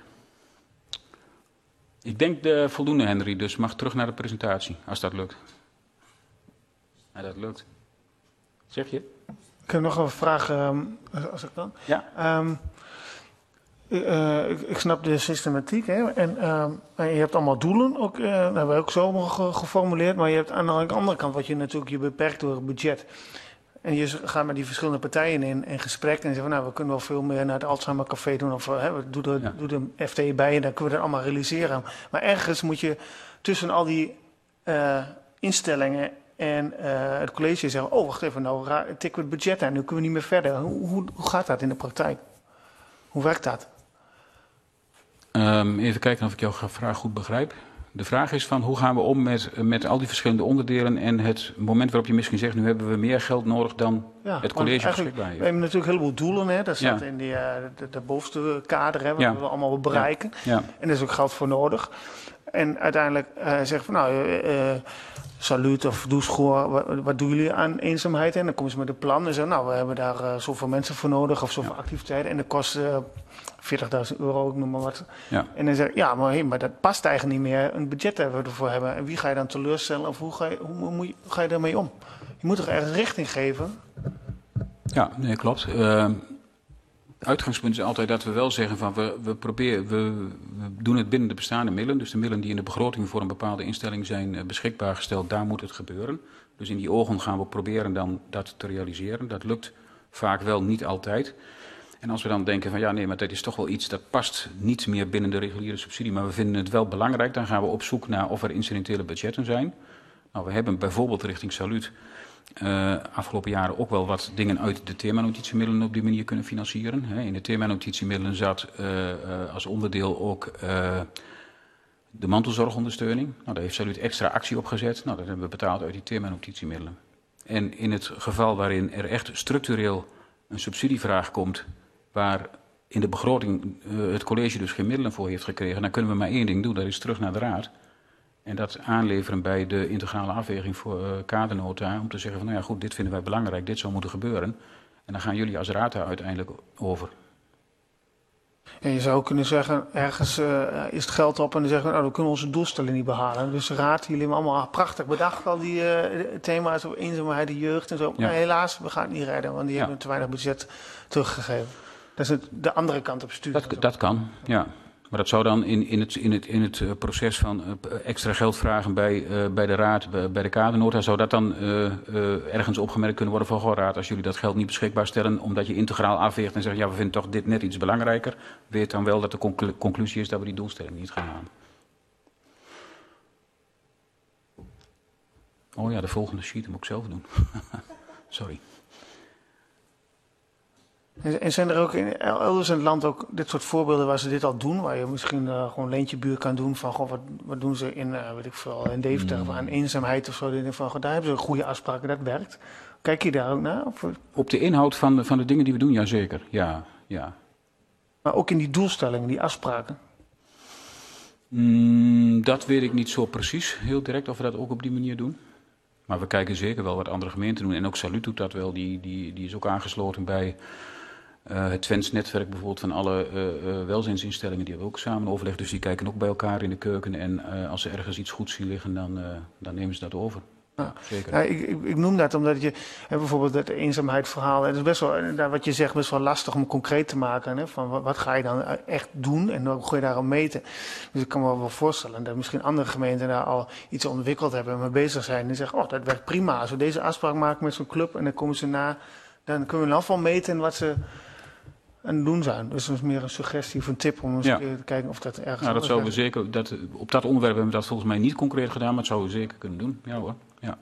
Ik denk de voldoende, Henry, dus mag terug naar de presentatie, als dat lukt. Ja, dat lukt. Zeg je? Ik heb nog een vraag, um, als ik kan. Ja. Um, uh, ik, ik snap de systematiek, hè? En, um, en je hebt allemaal doelen, ook, uh, dat hebben we ook zo ge geformuleerd. Maar je hebt aan de andere kant, wat je natuurlijk je beperkt door het budget. En je gaat met die verschillende partijen in, in gesprek en zeggen van, nou, we kunnen wel veel meer naar het Alzheimer Café doen. Of hè, we doen de, ja. doe de F T bij en dan kunnen we dat allemaal realiseren. Maar ergens moet je tussen al die uh, instellingen en uh, het college zeggen, oh wacht even, nou tikken we het budget aan, nu kunnen we niet meer verder. Hoe, hoe, hoe gaat dat in de praktijk? Hoe werkt dat? Um, even kijken of ik jouw vraag goed begrijp. De vraag is van hoe gaan we om met, met al die verschillende onderdelen en het moment waarop je misschien zegt, nu hebben we meer geld nodig dan Ja, het college beschikbaar we heeft. hebben natuurlijk een heleboel doelen, hè. Dat staat Ja. in die, uh, de, de bovenste kader, hè, wat Ja. we allemaal willen bereiken. Ja. En daar is ook geld voor nodig. En uiteindelijk uh, zeggen van, nou, uh, uh, Salut of Doeschoor, wat, wat doen jullie aan eenzaamheid? En dan komen ze met een plan en zeggen, nou, we hebben daar uh, zoveel mensen voor nodig of zoveel Ja. activiteiten. En dat kost uh, veertigduizend euro, ik noem maar wat. Ja. En dan zeg ik, ja, maar, hey, maar dat past eigenlijk niet meer. Een budget hebben we ervoor hebben. En wie ga je dan teleurstellen of hoe ga je, hoe, hoe, hoe ga je daarmee om? Je moet toch ergens richting geven? Ja, nee, klopt. Uh, uitgangspunt is altijd dat we wel zeggen van we, we proberen, we, we doen het binnen de bestaande middelen. Dus de middelen die in de begroting voor een bepaalde instelling zijn uh, beschikbaar gesteld, daar moet het gebeuren. Dus in die ogen gaan we proberen dan dat te realiseren. Dat lukt vaak wel, niet altijd. En als we dan denken van ja, nee, maar dat is toch wel iets dat past niet meer binnen de reguliere subsidie, maar we vinden het wel belangrijk, dan gaan we op zoek naar of er incidentele budgetten zijn. Nou, we hebben bijvoorbeeld richting Salut uh, afgelopen jaren ook wel wat dingen uit de themanotitiemiddelen op die manier kunnen financieren. He, in de themanotitiemiddelen zat uh, uh, als onderdeel ook uh, de mantelzorgondersteuning. Nou, daar heeft Salut extra actie op gezet. Nou, dat hebben we betaald uit die themanotitiemiddelen. En in het geval waarin er echt structureel een subsidievraag komt, waar in de begroting uh, het college dus geen middelen voor heeft gekregen, dan kunnen we maar één ding doen, dat is terug naar de raad. En dat aanleveren bij de integrale afweging voor uh, kadernota, om te zeggen van nou ja goed, dit vinden wij belangrijk, dit zou moeten gebeuren. En dan gaan jullie als raad daar uiteindelijk over. En je zou kunnen zeggen, ergens uh, is het geld op en dan zeggen we, nou, we kunnen onze doelstelling niet behalen. Dus de raad, jullie hebben allemaal prachtig bedacht, al die uh, thema's over eenzaamheid, de jeugd en zo. Ja. Maar helaas, we gaan het niet redden, want die Ja. hebben te weinig budget teruggegeven. Dat is het, de andere kant op stuur. Dat, dat kan, ja. Maar dat zou dan in, in, het, in, het, in het uh, proces van uh, extra geld vragen bij, uh, bij de raad, bij, bij de kadernota, zou dat dan uh, uh, ergens opgemerkt kunnen worden van, goh raad, als jullie dat geld niet beschikbaar stellen, omdat je integraal afweegt en zegt, ja we vinden toch dit net iets belangrijker, weet dan wel dat de conclu- conclusie is dat we die doelstelling niet gaan halen. Oh ja, de volgende sheet moet ik zelf doen. Sorry. En zijn er ook in, elders in het land ook dit soort voorbeelden waar ze dit al doen? Waar je misschien uh, gewoon leentjebuur kan doen van, goh, wat, wat doen ze in, uh, weet ik veel, in Deventer Mm. of aan eenzaamheid of zo. Van, goh, daar hebben ze goede afspraken, dat werkt. Kijk je daar ook naar? Of, Op de inhoud van de, van de dingen die we doen, ja zeker. Ja, ja. maar ook in die doelstellingen, die afspraken. Mm, dat weet ik niet zo precies, heel direct, of we dat ook op die manier doen. Maar we kijken zeker wel wat andere gemeenten doen. En ook Salut doet dat wel. Die, die, die is ook aangesloten bij uh, het Twents netwerk bijvoorbeeld van alle uh, uh, welzijnsinstellingen. Die hebben we ook samen overleg. Dus die kijken ook bij elkaar in de keuken. En uh, als ze ergens iets goeds zien liggen, dan, uh, dan nemen ze dat over. Ja, ja zeker. Ja, ik, ik, ik noem dat omdat je hè, bijvoorbeeld het eenzaamheidsverhaal. Het is best wel, daar wat je zegt, best wel lastig om concreet te maken. Hè, van wat, wat ga je dan echt doen en hoe ga je daarom meten? Dus ik kan me wel voorstellen dat misschien andere gemeenten daar al iets ontwikkeld hebben en mee bezig zijn. En zeggen, oh, dat werkt prima. Als we deze afspraak maken met zo'n club en dan komen ze na, dan kunnen we in afval meten wat ze aan het doen zijn. Dus dat is meer een suggestie of een tip om eens Ja. te kijken of dat ergens. Nou, dat zouden we werkt. zeker. Dat, op dat onderwerp hebben we dat volgens mij niet concreet gedaan, maar dat zouden we zeker kunnen doen. Ja hoor. Ja.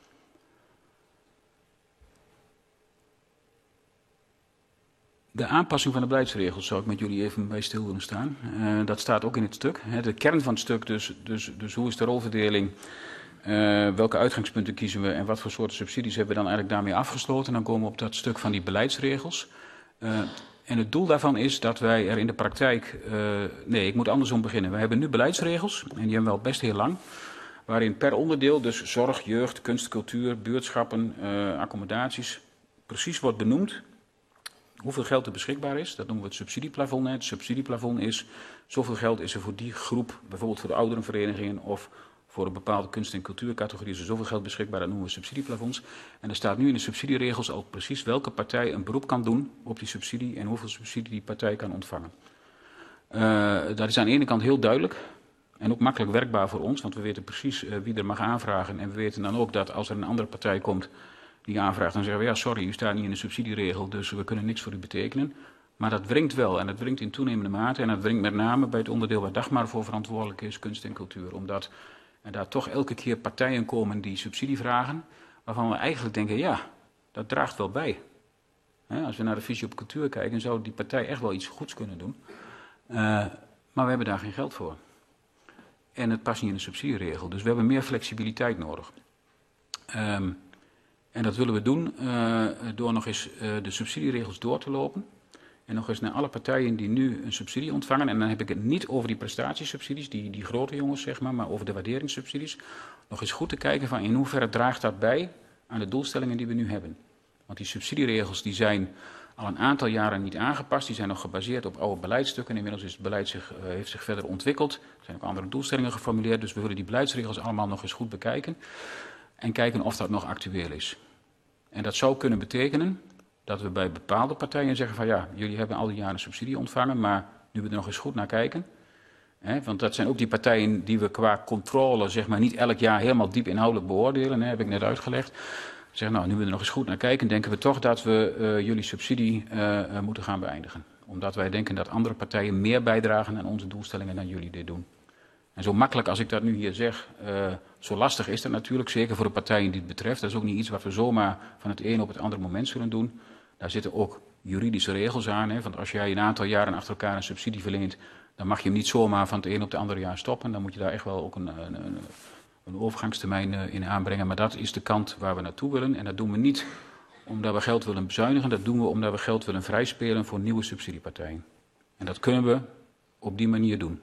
De aanpassing van de beleidsregels zou ik met jullie even bij stil willen staan. Uh, dat staat ook in het stuk. Hè, de kern van het stuk, dus, dus, dus hoe is de rolverdeling, uh, welke uitgangspunten kiezen we en wat voor soorten subsidies hebben we dan eigenlijk daarmee afgesloten. En dan komen we op dat stuk van die beleidsregels. Uh, en het doel daarvan is dat wij er in de praktijk, uh, nee, ik moet andersom beginnen. We hebben nu beleidsregels, en die hebben we al best heel lang, waarin per onderdeel, dus zorg, jeugd, kunst, cultuur, buurtschappen, uh, accommodaties, precies wordt benoemd hoeveel geld er beschikbaar is. Dat noemen we het subsidieplafond. Het subsidieplafond is, zoveel geld is er voor die groep, bijvoorbeeld voor de ouderenverenigingen of voor een bepaalde kunst- en cultuurcategorie is er zoveel geld beschikbaar, dat noemen we subsidieplafonds. En er staat nu in de subsidieregels al precies welke partij een beroep kan doen op die subsidie en hoeveel subsidie die partij kan ontvangen. Uh, dat is aan de ene kant heel duidelijk en ook makkelijk werkbaar voor ons, want we weten precies uh, wie er mag aanvragen. En we weten dan ook dat als er een andere partij komt die aanvraagt, dan zeggen we ja sorry, u staat niet in de subsidieregel, dus we kunnen niks voor u betekenen. Maar dat wringt wel en dat wringt in toenemende mate en dat wringt met name bij het onderdeel waar Dagmar voor verantwoordelijk is, kunst en cultuur. Omdat er daar toch elke keer partijen komen die subsidie vragen, waarvan we eigenlijk denken ja, dat draagt wel bij. He, als we naar de visie op cultuur kijken, zou die partij echt wel iets goeds kunnen doen. Uh, maar we hebben daar geen geld voor. en het past niet in de subsidieregel. Dus we hebben meer flexibiliteit nodig. Um, en dat willen we doen uh, door nog eens uh, de subsidieregels door te lopen. En nog eens naar alle partijen die nu een subsidie ontvangen. En dan heb ik het niet over die prestatiesubsidies, die, die grote jongens zeg maar, maar over de waarderingssubsidies. Nog eens goed te kijken van in hoeverre draagt dat bij aan de doelstellingen die we nu hebben. Want die subsidieregels die zijn al een aantal jaren niet aangepast. Die zijn nog gebaseerd op oude beleidsstukken. Inmiddels is het beleid zich, uh, heeft zich verder ontwikkeld. Er zijn ook andere doelstellingen geformuleerd. Dus we willen die beleidsregels allemaal nog eens goed bekijken. En kijken of dat nog actueel is. En dat zou kunnen betekenen dat we bij bepaalde partijen zeggen van ja, jullie hebben al die jaren subsidie ontvangen, maar nu we er nog eens goed naar kijken. Hè, want dat zijn ook die partijen die we qua controle zeg maar niet elk jaar helemaal diep inhoudelijk beoordelen. Hè, heb ik net uitgelegd. Zeggen nou, nu we er nog eens goed naar kijken, denken we toch dat we uh, jullie subsidie uh, uh, moeten gaan beëindigen. Omdat wij denken dat andere partijen meer bijdragen aan onze doelstellingen dan jullie dit doen. En zo makkelijk als ik dat nu hier zeg, uh, zo lastig is dat natuurlijk, zeker voor de partijen die het betreft. Dat is ook niet iets wat we zomaar van het een op het andere moment zullen doen. Daar zitten ook juridische regels aan. Hè, want als jij een aantal jaren achter elkaar een subsidie verleent, dan mag je hem niet zomaar van het een op het andere jaar stoppen. Dan moet je daar echt wel ook een, een, een, een overgangstermijn uh, in aanbrengen. Maar dat is de kant waar we naartoe willen. En dat doen we niet omdat we geld willen bezuinigen. Dat doen we omdat we geld willen vrijspelen voor nieuwe subsidiepartijen. En dat kunnen we op die manier doen.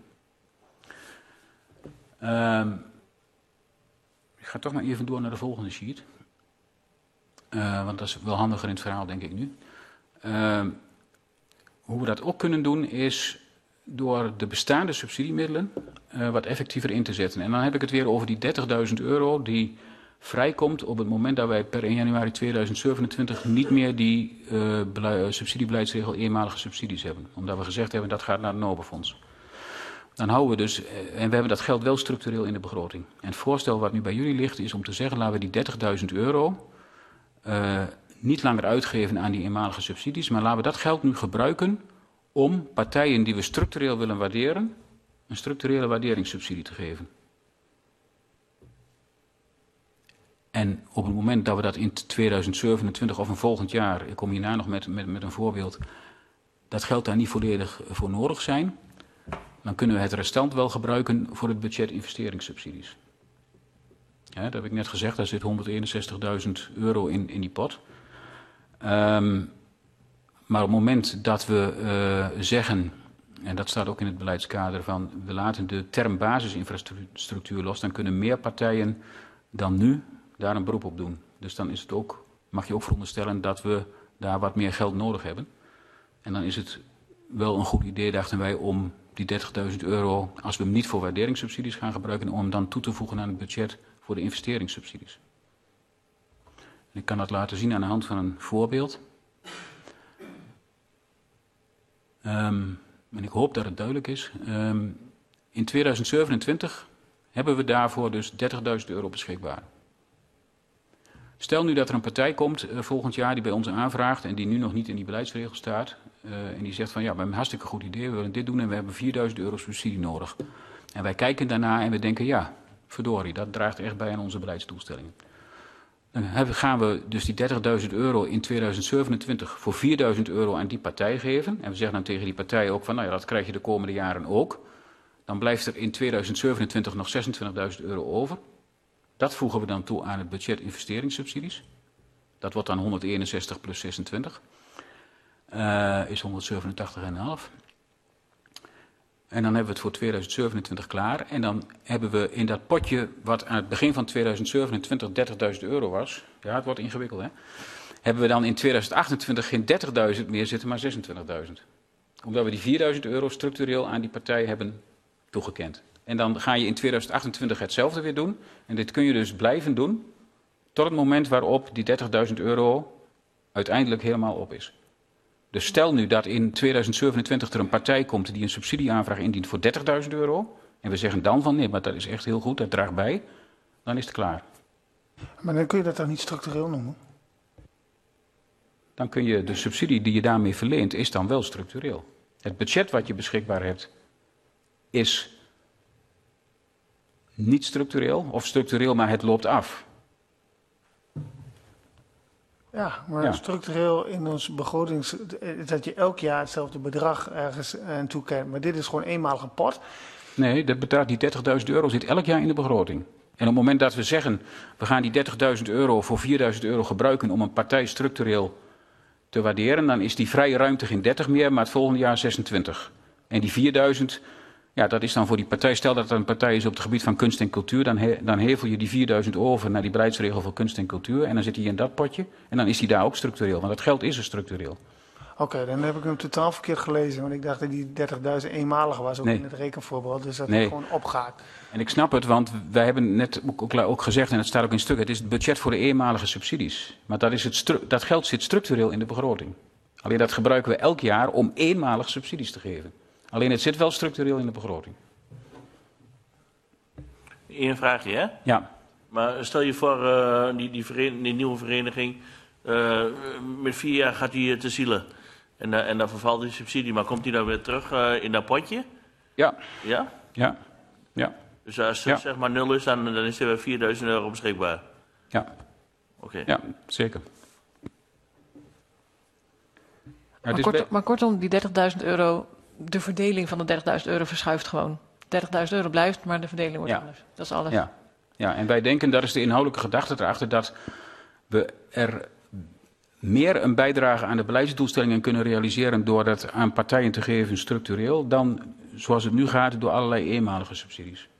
Um, ik ga toch maar even door naar de volgende sheet. Uh, want dat is wel handiger in het verhaal, denk ik nu. Uh, hoe we dat ook kunnen doen is door de bestaande subsidiemiddelen uh, wat effectiever in te zetten. En dan heb ik het weer over die dertigduizend euro die vrijkomt op het moment dat wij per één januari tweeduizend zevenentwintig niet meer die uh, beleid, subsidiebeleidsregel eenmalige subsidies hebben. Omdat we gezegd hebben dat gaat naar het Nobenfonds. Dan houden we dus, en we hebben dat geld wel structureel in de begroting. En het voorstel wat nu bij jullie ligt is om te zeggen, laten we die dertigduizend euro uh, niet langer uitgeven aan die eenmalige subsidies, maar laten we dat geld nu gebruiken om partijen die we structureel willen waarderen, een structurele waarderingssubsidie te geven. En op het moment dat we dat in tweeduizend zevenentwintig of een volgend jaar, ik kom hierna nog met, met, met een voorbeeld, dat geld daar niet volledig voor nodig zijn, dan kunnen we het restant wel gebruiken voor het budget investeringssubsidies. Ja, dat heb ik net gezegd, daar zit honderdeenenzestigduizend euro in, in die pot. Um, maar op het moment dat we uh, zeggen, en dat staat ook in het beleidskader, van we laten de term basisinfrastructuur los, dan kunnen meer partijen dan nu daar een beroep op doen. Dus dan is het ook, mag je ook veronderstellen dat we daar wat meer geld nodig hebben. En dan is het wel een goed idee, dachten wij, om die dertigduizend euro, als we hem niet voor waarderingssubsidies gaan gebruiken, om hem dan toe te voegen aan het budget voor de investeringssubsidies. En ik kan dat laten zien aan de hand van een voorbeeld. Um, en ik hoop dat het duidelijk is. Um, in tweeduizend zevenentwintig hebben we daarvoor dus dertigduizend euro beschikbaar. Stel nu dat er een partij komt uh, volgend jaar die bij ons aanvraagt en die nu nog niet in die beleidsregel staat. Uh, en die zegt van ja, we hebben een hartstikke goed idee, we willen dit doen en we hebben vierduizend euro subsidie nodig. En wij kijken daarna en we denken ja, verdorie, dat draagt echt bij aan onze beleidsdoelstellingen. Dan hebben, gaan we dus die dertigduizend euro in tweeduizend zevenentwintig voor vierduizend euro aan die partij geven. En we zeggen dan tegen die partij ook van nou ja, dat krijg je de komende jaren ook. Dan blijft er in tweeduizend zevenentwintig nog zesentwintigduizend euro over. Dat voegen we dan toe aan het budget investeringssubsidies. Dat wordt dan honderdeenenzestig plus zesentwintig. Uh, is honderdzevenentachtig komma vijf. En dan hebben we het voor tweeduizend zevenentwintig klaar. En dan hebben we in dat potje, wat aan het begin van tweeduizend zevenentwintig dertigduizend euro was. Ja, het wordt ingewikkeld, hè. Hebben we dan in tweeduizend achtentwintig geen dertigduizend meer zitten, maar zesentwintigduizend. Omdat we die vierduizend euro structureel aan die partij hebben toegekend. En dan ga je in tweeduizend achtentwintig hetzelfde weer doen. En dit kun je dus blijven doen tot het moment waarop die dertigduizend euro uiteindelijk helemaal op is. Dus stel nu dat in tweeduizend zevenentwintig er een partij komt die een subsidieaanvraag indient voor dertigduizend euro. En we zeggen dan van nee, maar dat is echt heel goed, dat draagt bij. Dan is het klaar. Maar dan kun je dat toch niet structureel noemen? Dan kun je de subsidie die je daarmee verleent, is dan wel structureel. Het budget wat je beschikbaar hebt is niet structureel, of structureel, maar het loopt af. Ja, maar ja. structureel in ons begrotings... dat je elk jaar hetzelfde bedrag ergens aan toekent. Maar dit is gewoon eenmalige pot. Nee, dat betaalt, die dertigduizend euro zit elk jaar in de begroting. En op het moment dat we zeggen, we gaan die dertigduizend euro voor vierduizend euro gebruiken om een partij structureel te waarderen, dan is die vrije ruimte geen dertig meer, maar het volgende jaar zesentwintig. En die vierduizend, ja, dat is dan voor die partij, stel dat het een partij is op het gebied van kunst en cultuur, dan, he, dan hevel je die vierduizend over naar die beleidsregel voor kunst en cultuur en dan zit hij in dat potje en dan is die daar ook structureel, want dat geld is er structureel. Oké, okay, dan heb ik hem totaal verkeerd gelezen, want ik dacht dat die dertigduizend eenmalig was, ook nee. in het rekenvoorbeeld, dus dat nee. het gewoon opgaat. En ik snap het, want wij hebben net ook, ook gezegd, en het staat ook in stuk, het is het budget voor de eenmalige subsidies. Maar dat, is het dat geld zit structureel in de begroting. Alleen dat gebruiken we elk jaar om eenmalig subsidies te geven. Alleen het zit wel structureel in de begroting. Eén vraagje, hè? Ja. Maar stel je voor, uh, die, die, vereniging, die nieuwe vereniging, uh, met vier jaar gaat die te zielen. En, uh, en dan vervalt die subsidie, maar komt die dan weer terug uh, in dat potje? Ja. Ja? Ja. Ja. Dus als het ja. zeg maar nul is, dan, dan is er weer vierduizend euro beschikbaar? Ja. Oké. Okay. Ja, zeker. Maar, maar, kort, maar kortom, die dertigduizend euro, de verdeling van de dertigduizend euro verschuift gewoon. dertigduizend euro blijft, maar de verdeling wordt ja. anders. Dat is alles. Ja. Ja, en wij denken, dat is de inhoudelijke gedachte erachter, dat we er meer een bijdrage aan de beleidsdoelstellingen kunnen realiseren door dat aan partijen te geven structureel, dan zoals het nu gaat door allerlei eenmalige subsidies.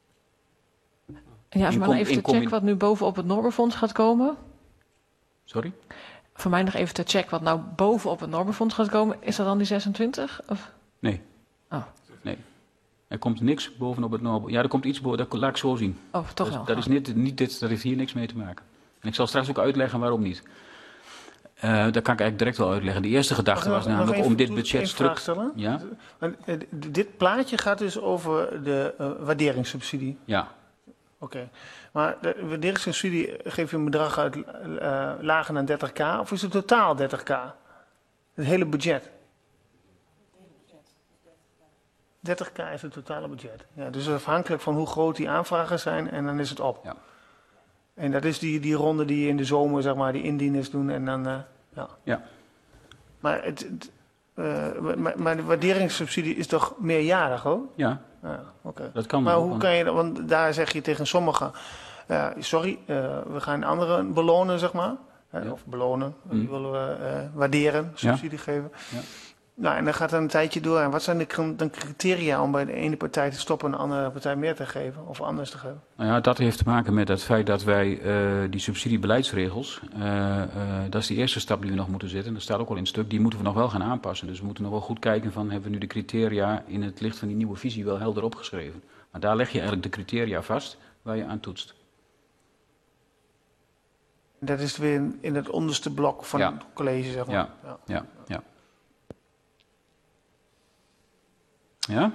Ja, voor mij nog even te checken wat nu bovenop het Noorderfonds gaat komen. Sorry? Voor mij nog even te checken wat nou bovenop het Noorderfonds gaat komen. Is dat dan die zesentwintig? Of? Nee. Oh. Nee. Er komt niks bovenop het Noorderfonds. Ja, er komt iets boven, dat laat ik zo zien. Oh, toch dat, wel. Dat, is niet, niet dit, dat heeft hier niks mee te maken. En ik zal straks ook uitleggen waarom niet. Uh, dat kan ik eigenlijk direct wel uitleggen. De eerste gedachte was namelijk om dit budget terug te stellen. Ja? Dit plaatje gaat dus over de uh, waarderingssubsidie. Ja. Oké. Okay. Maar de waarderingssubsidie geeft je een bedrag uit uh, lager dan dertig k, of is het totaal dertig k? Het hele budget? dertig k is het totale budget. Ja, dus afhankelijk van hoe groot die aanvragen zijn en dan is het op. Ja. En dat is die, die ronde die je in de zomer, zeg maar, die indieners doen en dan, uh, ja. Ja. Maar, het, het, uh, maar, maar de waarderingssubsidie is toch meerjarig, hoor? Ja. Ja, okay. Dat kan maar ook, hoe want... kan je, want daar zeg je tegen sommigen, uh, sorry, uh, we gaan anderen belonen, zeg maar. Hè, ja. Of belonen, mm. die willen we uh, waarderen, subsidie ja. geven. Ja. Nou, en dan gaat er een tijdje door. En wat zijn de, de criteria om bij de ene partij te stoppen en de andere partij meer te geven of anders te geven? Nou ja, dat heeft te maken met het feit dat wij uh, die subsidiebeleidsregels, uh, uh, dat is de eerste stap die we nog moeten zetten. Dat staat ook al in het stuk, die moeten we nog wel gaan aanpassen. Dus we moeten nog wel goed kijken van, hebben we nu de criteria in het licht van die nieuwe visie wel helder opgeschreven. Maar daar leg je eigenlijk de criteria vast waar je aan toetst. Dat is weer in, in het onderste blok van ja. het college, zeg maar. Ja, ja, ja. ja. Ja?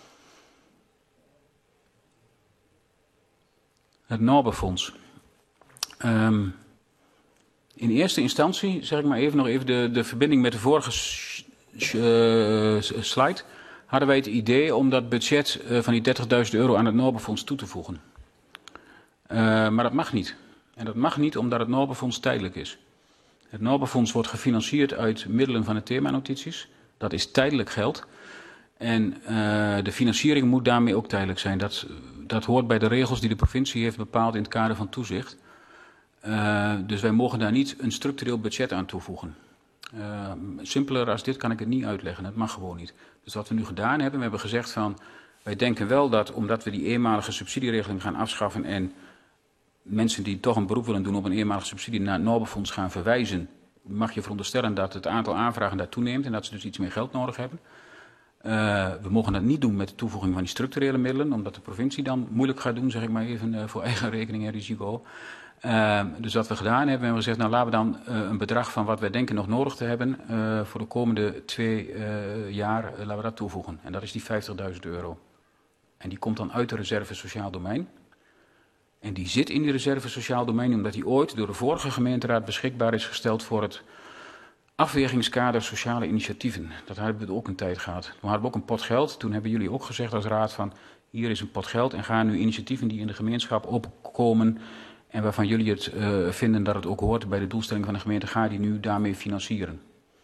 Het Norberfonds. Um, in eerste instantie, zeg ik maar even nog even de, de verbinding met de vorige uh, slide, hadden wij het idee om dat budget uh, van die dertigduizend euro aan het Norberfonds toe te voegen. Uh, maar dat mag niet. En dat mag niet omdat het Norberfonds tijdelijk is. Het Norberfonds wordt gefinancierd uit middelen van de themanotities. Dat is tijdelijk geld. En uh, de financiering moet daarmee ook tijdelijk zijn. Dat, dat hoort bij de regels die de provincie heeft bepaald in het kader van toezicht. Uh, dus wij mogen daar niet een structureel budget aan toevoegen. Uh, simpeler als dit kan ik het niet uitleggen. Dat mag gewoon niet. Dus wat we nu gedaan hebben, we hebben gezegd van, wij denken wel dat omdat we die eenmalige subsidieregeling gaan afschaffen en mensen die toch een beroep willen doen op een eenmalige subsidie naar het Norberfonds gaan verwijzen, mag je veronderstellen dat het aantal aanvragen daar toeneemt en dat ze dus iets meer geld nodig hebben. Uh, we mogen dat niet doen met de toevoeging van die structurele middelen, omdat de provincie dan moeilijk gaat doen, zeg ik maar even, uh, voor eigen rekening en risico. Uh, dus wat we gedaan hebben, hebben we gezegd, nou laten we dan uh, een bedrag van wat wij denken nog nodig te hebben uh, voor de komende twee uh, jaar, uh, laten we dat toevoegen. En dat is die vijftigduizend euro. En die komt dan uit de reserve sociaal domein. En die zit in die reserve sociaal domein omdat die ooit door de vorige gemeenteraad beschikbaar is gesteld voor het afwegingskader sociale initiatieven. Dat hebben we ook een tijd gehad. Toen hadden we ook een pot geld. Toen hebben jullie ook gezegd als raad van, hier is een pot geld en gaan nu initiatieven die in de gemeenschap opkomen en waarvan jullie het uh, vinden dat het ook hoort bij de doelstelling van de gemeente, ga die nu daarmee financieren.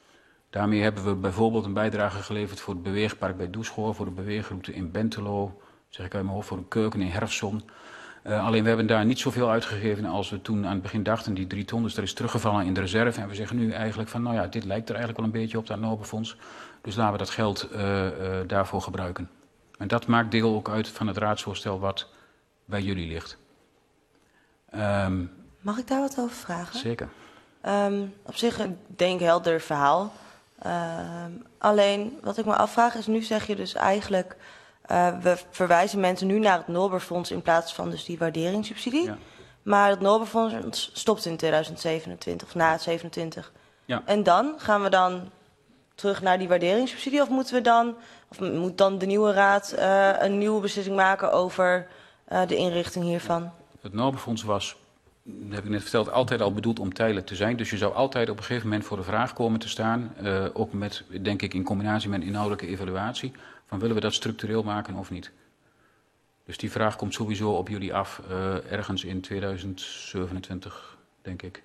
Daarmee hebben we bijvoorbeeld een bijdrage geleverd voor het beweegpark bij Doeschoor, voor de beweegroute in Bentelo, zeg ik uit mijn hoofd, voor een keuken in Herfstzon. Uh, alleen we hebben daar niet zoveel uitgegeven als we toen aan het begin dachten, die drie ton. Dus er is teruggevallen in de reserve. En we zeggen nu eigenlijk van, nou ja, dit lijkt er eigenlijk wel een beetje op dat Noorderfonds. Dus laten we dat geld uh, uh, daarvoor gebruiken. En dat maakt deel ook uit van het raadsvoorstel wat bij jullie ligt. Um, Mag ik daar wat over vragen? Zeker. Um, op zich, ik denk helder verhaal. Um, alleen, wat ik me afvraag is, nu zeg je dus eigenlijk... Uh, we verwijzen mensen nu naar het Noorderfonds in plaats van dus die waarderingssubsidie. Ja. Maar het Noorderfonds stopt in tweeduizend zevenentwintig, of na zevenentwintig. Ja. En dan? Gaan we dan terug naar die waarderingssubsidie? Of moeten we dan, of moet dan de nieuwe raad uh, een nieuwe beslissing maken over uh, de inrichting hiervan? Het Noorderfonds was, dat heb ik net verteld, altijd al bedoeld om tijdelijk te zijn. Dus je zou altijd op een gegeven moment voor de vraag komen te staan. Uh, ook met, denk ik, in combinatie met een inhoudelijke evaluatie. Van willen we dat structureel maken of niet? Dus die vraag komt sowieso op jullie af, uh, ergens in tweeduizend zevenentwintig, denk ik.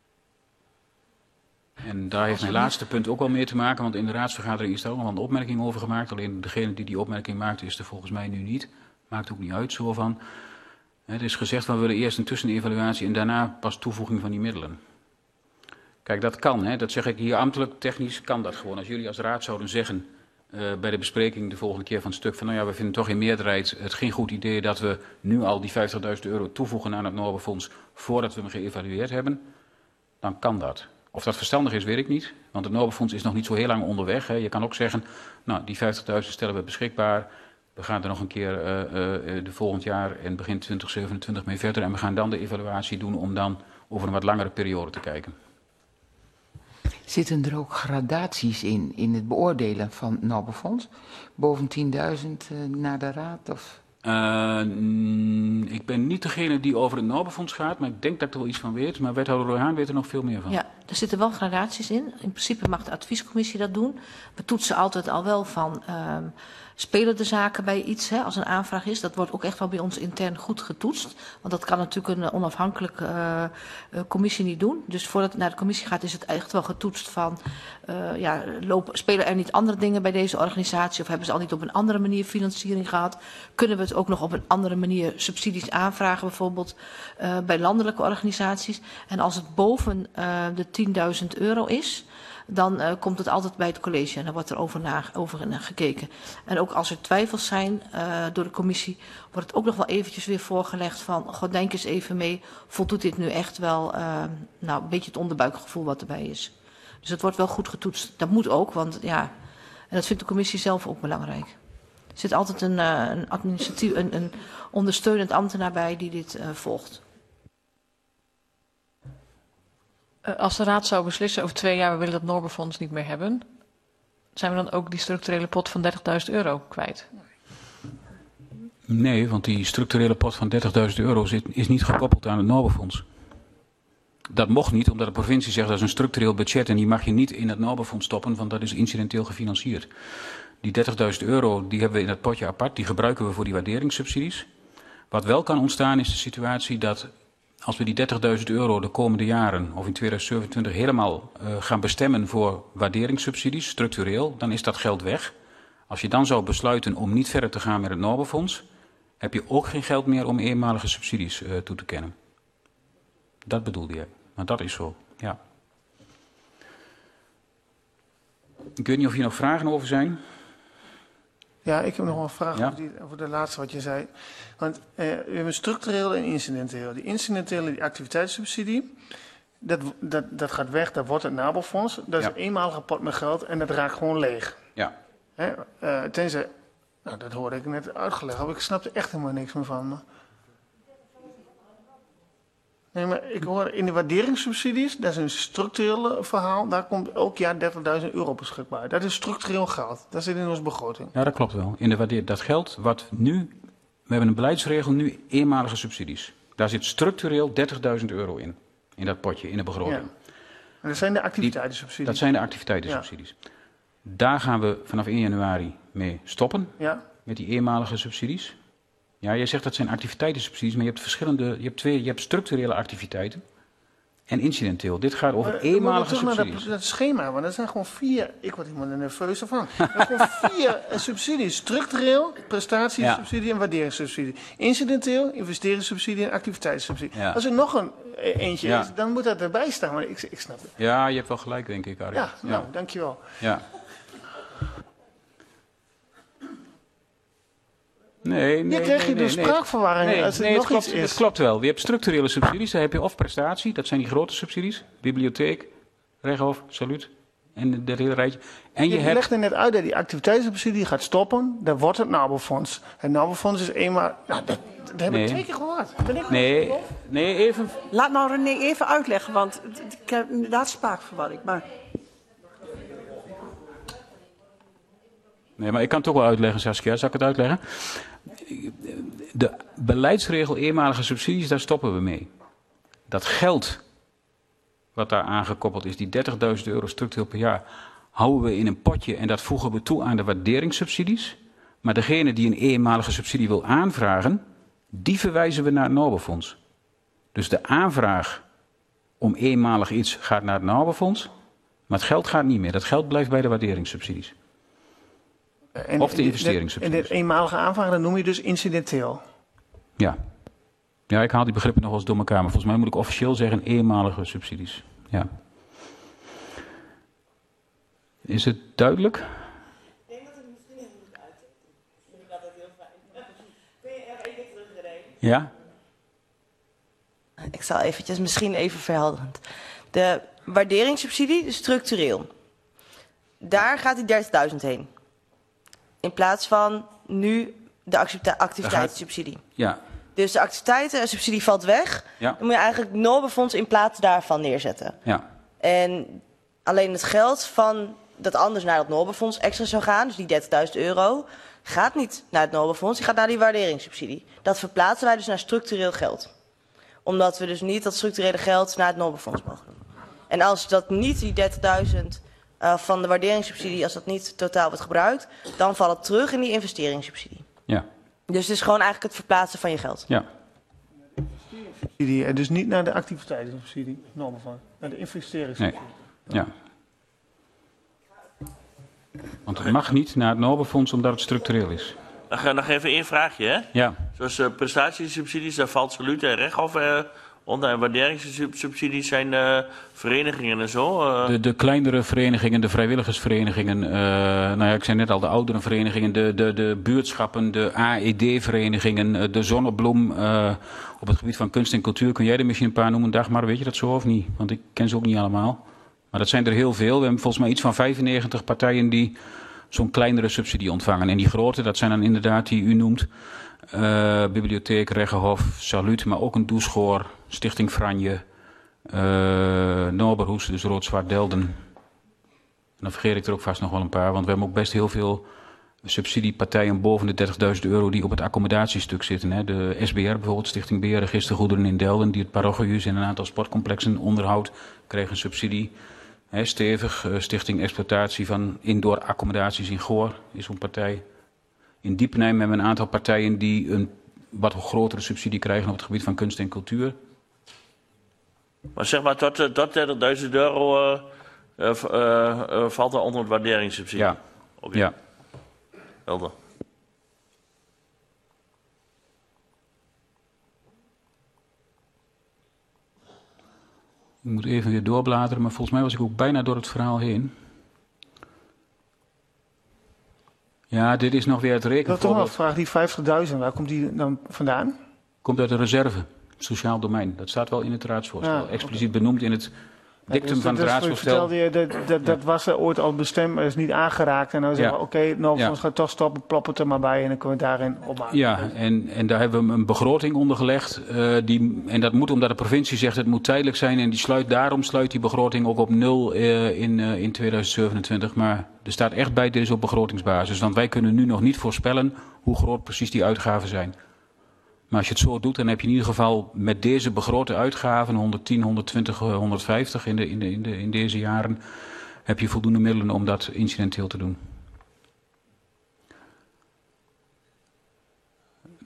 En daar heeft mijn laatste punt ook wel mee te maken, want in de raadsvergadering is daar ook nog wel een opmerking over gemaakt. Alleen degene die die opmerking maakte is er volgens mij nu niet. Maakt ook niet uit, zo van. Het is gezegd van we willen eerst een tussenevaluatie en daarna pas toevoeging van die middelen. Kijk, dat kan, hè? Dat zeg ik hier ambtelijk, technisch kan dat gewoon. Als jullie als raad zouden zeggen... Uh, bij de bespreking de volgende keer van het stuk van... nou ja, we vinden toch in meerderheid het geen goed idee... dat we nu al die vijftigduizend euro toevoegen aan het Noorderfonds... voordat we hem geëvalueerd hebben, dan kan dat. Of dat verstandig is, weet ik niet. Want het Noorderfonds is nog niet zo heel lang onderweg. Hè. Je kan ook zeggen, nou, die vijftigduizend stellen we beschikbaar... we gaan er nog een keer uh, uh, de volgend jaar en begin twintig zevenentwintig mee verder... en we gaan dan de evaluatie doen om dan over een wat langere periode te kijken. Zitten er ook gradaties in, in het beoordelen van het Noorderfonds? Boven tienduizend uh, naar de raad? Of? Uh, mm, ik ben niet degene die over het Noorderfonds gaat, maar ik denk dat ik er wel iets van weet. Maar wethouder Roy Haan weet er nog veel meer van. Ja, er zitten wel gradaties in. In principe mag de adviescommissie dat doen. We toetsen altijd al wel van... Uh, spelen de zaken bij iets, hè, als een aanvraag is. Dat wordt ook echt wel bij ons intern goed getoetst. Want dat kan natuurlijk een onafhankelijke uh, uh, commissie niet doen. Dus voordat het naar de commissie gaat is het echt wel getoetst van... Uh, ja, lopen, spelen er niet andere dingen bij deze organisatie... of hebben ze al niet op een andere manier financiering gehad? Kunnen we het ook nog op een andere manier subsidies aanvragen... bijvoorbeeld uh, bij landelijke organisaties? En als het boven uh, de tienduizend euro is... dan uh, komt het altijd bij het college en dan wordt er over, na, over gekeken. En ook als er twijfels zijn uh, door de commissie, wordt het ook nog wel eventjes weer voorgelegd van, god, denk eens even mee, voldoet dit nu echt wel, uh, nou, een beetje het onderbuikgevoel wat erbij is. Dus het wordt wel goed getoetst. Dat moet ook, want ja, en dat vindt de commissie zelf ook belangrijk. Er zit altijd een, uh, een administratief, een, een ondersteunend ambtenaar bij die dit uh, volgt. Als de raad zou beslissen over twee jaar, we willen dat Noorderfonds niet meer hebben, zijn we dan ook die structurele pot van dertigduizend euro kwijt? Nee, want die structurele pot van dertigduizend euro zit, is niet gekoppeld aan het Noorderfonds. Dat mocht niet, omdat de provincie zegt dat is een structureel budget en die mag je niet in het Noorderfonds stoppen, want dat is incidenteel gefinancierd. Die dertigduizend euro die hebben we in het potje apart, die gebruiken we voor die waarderingssubsidies. Wat wel kan ontstaan is de situatie dat als we die dertigduizend euro de komende jaren of in tweeduizend zevenentwintig helemaal uh, gaan bestemmen voor waarderingssubsidies, structureel, dan is dat geld weg. Als je dan zou besluiten om niet verder te gaan met het Noorderfonds, heb je ook geen geld meer om eenmalige subsidies uh, toe te kennen. Dat bedoelde je, maar dat is zo, ja. Ik weet niet of hier nog vragen over zijn. Ja, ik heb nog wel een vraag ja? over, die, over de laatste wat je zei. Want eh, we hebben structureel en incidenteel. Die incidentele, die activiteitssubsidie, dat, dat, dat gaat weg, dat wordt het NABO-fonds. Dat is ja. een eenmalige pot met geld en dat raakt gewoon leeg. Ja. Hè? Uh, tenzij, nou dat hoorde ik net uitgelegd, ik snapte echt helemaal niks meer van. Maar... Nee, maar ik hoor in de waarderingssubsidies, dat is een structureel verhaal, daar komt elk jaar dertigduizend euro beschikbaar. Dat is structureel geld, dat zit in onze begroting. Ja, dat klopt wel. In de waardeer, dat geld wat nu, we hebben een beleidsregel nu, eenmalige subsidies. Daar zit structureel dertigduizend euro in, in dat potje, in de begroting. Ja. En dat zijn de activiteitssubsidies. Dat zijn de activiteitssubsidies. Ja. Daar gaan we vanaf één januari mee stoppen, ja. met die eenmalige subsidies. Ja, jij zegt dat zijn activiteitssubsidies, maar je hebt verschillende, je hebt twee, je hebt structurele activiteiten en incidenteel. Dit gaat over Maar, eenmalige terug subsidies. naar dat, dat schema, want dat zijn gewoon vier. Ik word helemaal nerveus ervan. Er zijn gewoon vier uh, subsidies: structureel, prestatiesubsidie ja. en waarderingssubsidie. Incidenteel, investeringssubsidie en activiteitssubsidie. Ja. Als er nog een uh, eentje ja. is, dan moet dat erbij staan. Maar ik, ik snap het. Ja, je hebt wel gelijk, denk ik, Arie. Ja, nou, ja. dankjewel. Ja. Nee, nee, Hier krijg je nee, dus nee, spraakverwarring nee, als er nee, nog het klopt, iets is. Het klopt wel. Je hebt structurele subsidies, daar heb je of prestatie, dat zijn die grote subsidies, bibliotheek, Rechthof, Saluut en dat hele rijtje. En je, je hebt... legde net uit dat die activiteitssubsidie gaat stoppen, dan wordt het Nobelfonds. Het Nobelfonds is eenmaal... Nou, dat, dat heb nee. ik twee keer gehoord. Ben ik nee, nee, even... Laat nou René even uitleggen, want ik heb inderdaad spraakverwarring. Maar... Nee, maar ik kan het toch wel uitleggen, Saskia. Zal ik het uitleggen? De beleidsregel eenmalige subsidies, daar stoppen we mee. Dat geld wat daar aangekoppeld is, die dertigduizend euro structureel per jaar, houden we in een potje en dat voegen we toe aan de waarderingssubsidies. Maar degene die een eenmalige subsidie wil aanvragen, die verwijzen we naar het Nobelfonds. Dus de aanvraag om eenmalig iets gaat naar het Nobelfonds, maar het geld gaat niet meer. Dat geld blijft bij de waarderingssubsidies. En, of de investeringssubsidies. En dit eenmalige aanvraag, dat noem je dus incidenteel. Ja. Ja, ik haal die begrippen nog wel eens door elkaar. Maar volgens mij moet ik officieel zeggen eenmalige subsidies. Ja. Is het duidelijk? Ik denk dat het misschien even moet uitleggen. Ik vind dat heel fijn. Kun je er even teruggereden? Ja? Ik zal eventjes, misschien even verhelderend. De waarderingssubsidie, structureel. Daar gaat die dertigduizend heen. In plaats van nu de activiteitssubsidie. Ja. Dus de activiteitssubsidie valt weg. Ja. Dan moet je eigenlijk het Nobelfonds in plaats daarvan neerzetten. Ja. En alleen het geld van dat anders naar het Nobelfonds extra zou gaan, dus die dertigduizend euro, gaat niet naar het Nobelfonds, die gaat naar die waarderingssubsidie. Dat verplaatsen wij dus naar structureel geld. Omdat we dus niet dat structurele geld naar het Nobelfonds mogen doen. En als dat niet, die dertigduizend uh, van de waarderingssubsidie, als dat niet totaal wordt gebruikt, dan valt het terug in die investeringssubsidie. Ja. Dus het is gewoon eigenlijk het verplaatsen van je geld. Ja. En dus niet naar de activiteitssubsidie, Nobelfonds, naar de investeringssubsidie. Nee. Ja. Want het mag niet naar het Nobelfonds omdat het structureel is. Nog, nog even één vraagje, hè? Ja. Zoals uh, prestatiesubsidies, daar valt Saluut en Rechthof uh, onder. En waarderingssubsidies zijn uh, verenigingen en zo. Uh. De, de kleinere verenigingen, de vrijwilligersverenigingen, uh, nou ja, ik zei net al, de oudere verenigingen, de, de, de buurtschappen, de A E D-verenigingen, uh, de Zonnebloem. Uh, op het gebied van kunst en cultuur, kun jij er misschien een paar noemen, Dagmar, weet je dat zo of niet? Want ik ken ze ook niet allemaal. Maar dat zijn er heel veel. We hebben volgens mij iets van vijfennegentig partijen die zo'n kleinere subsidie ontvangen. En die grote, dat zijn dan inderdaad die u noemt. Uh, Bibliotheek, Reggenhof, Saluut, maar ook een Doeschoor, Stichting Franje, uh, Noberhoes, dus Rood-Zwart Delden. En dan vergeet ik er ook vast nog wel een paar, want we hebben ook best heel veel subsidiepartijen boven de dertigduizend euro die op het accommodatiestuk zitten. Hè. De S B R bijvoorbeeld, Stichting Beheer Registergoederen in Delden, die het parochiehuis en een aantal sportcomplexen onderhoudt, kreeg een subsidie. He, stevig, uh, Stichting Exploitatie van Indoor Accommodaties in Goor is zo'n partij. In Diepenheim hebben we een aantal partijen die een wat grotere subsidie krijgen op het gebied van kunst en cultuur. Maar zeg maar, tot, tot dertigduizend euro uh, uh, uh, uh, valt er onder het waarderingssubsidie? Ja. Okay. Ja. Helder. Ik moet even weer doorbladeren, maar volgens mij was ik ook bijna door het verhaal heen. Ja, dit is nog weer het rekenvoorbeeld. Ik wil toch wel vragen, die vijftigduizend, waar komt die dan vandaan? Komt uit de reserve, sociaal domein. Dat staat wel in het raadsvoorstel. Ja, expliciet okay. benoemd in het dictum ja, dus, van het dus, raadsvoorstel. Je, dat, dat, dat was er ooit al bestemd, maar is niet aangeraakt. En dan zeggen we, ja. oké, okay, nou, ja. gaat toch stoppen, plop het er maar bij en dan kunnen we het daarin opmaken. Ja, en, en daar hebben we een begroting onder gelegd. Uh, die, en dat moet omdat de provincie zegt het moet tijdelijk zijn. En die sluit, daarom sluit die begroting ook op nul uh, in, uh, in tweeduizend zevenentwintig. Maar er staat echt bij, dit is op begrotingsbasis. Want wij kunnen nu nog niet voorspellen hoe groot precies die uitgaven zijn. Maar als je het zo doet, dan heb je in ieder geval met deze begrote uitgaven, honderdtien, honderdtwintig, honderdvijftig in, de, in, de, in, de, in deze jaren, heb je voldoende middelen om dat incidenteel te doen.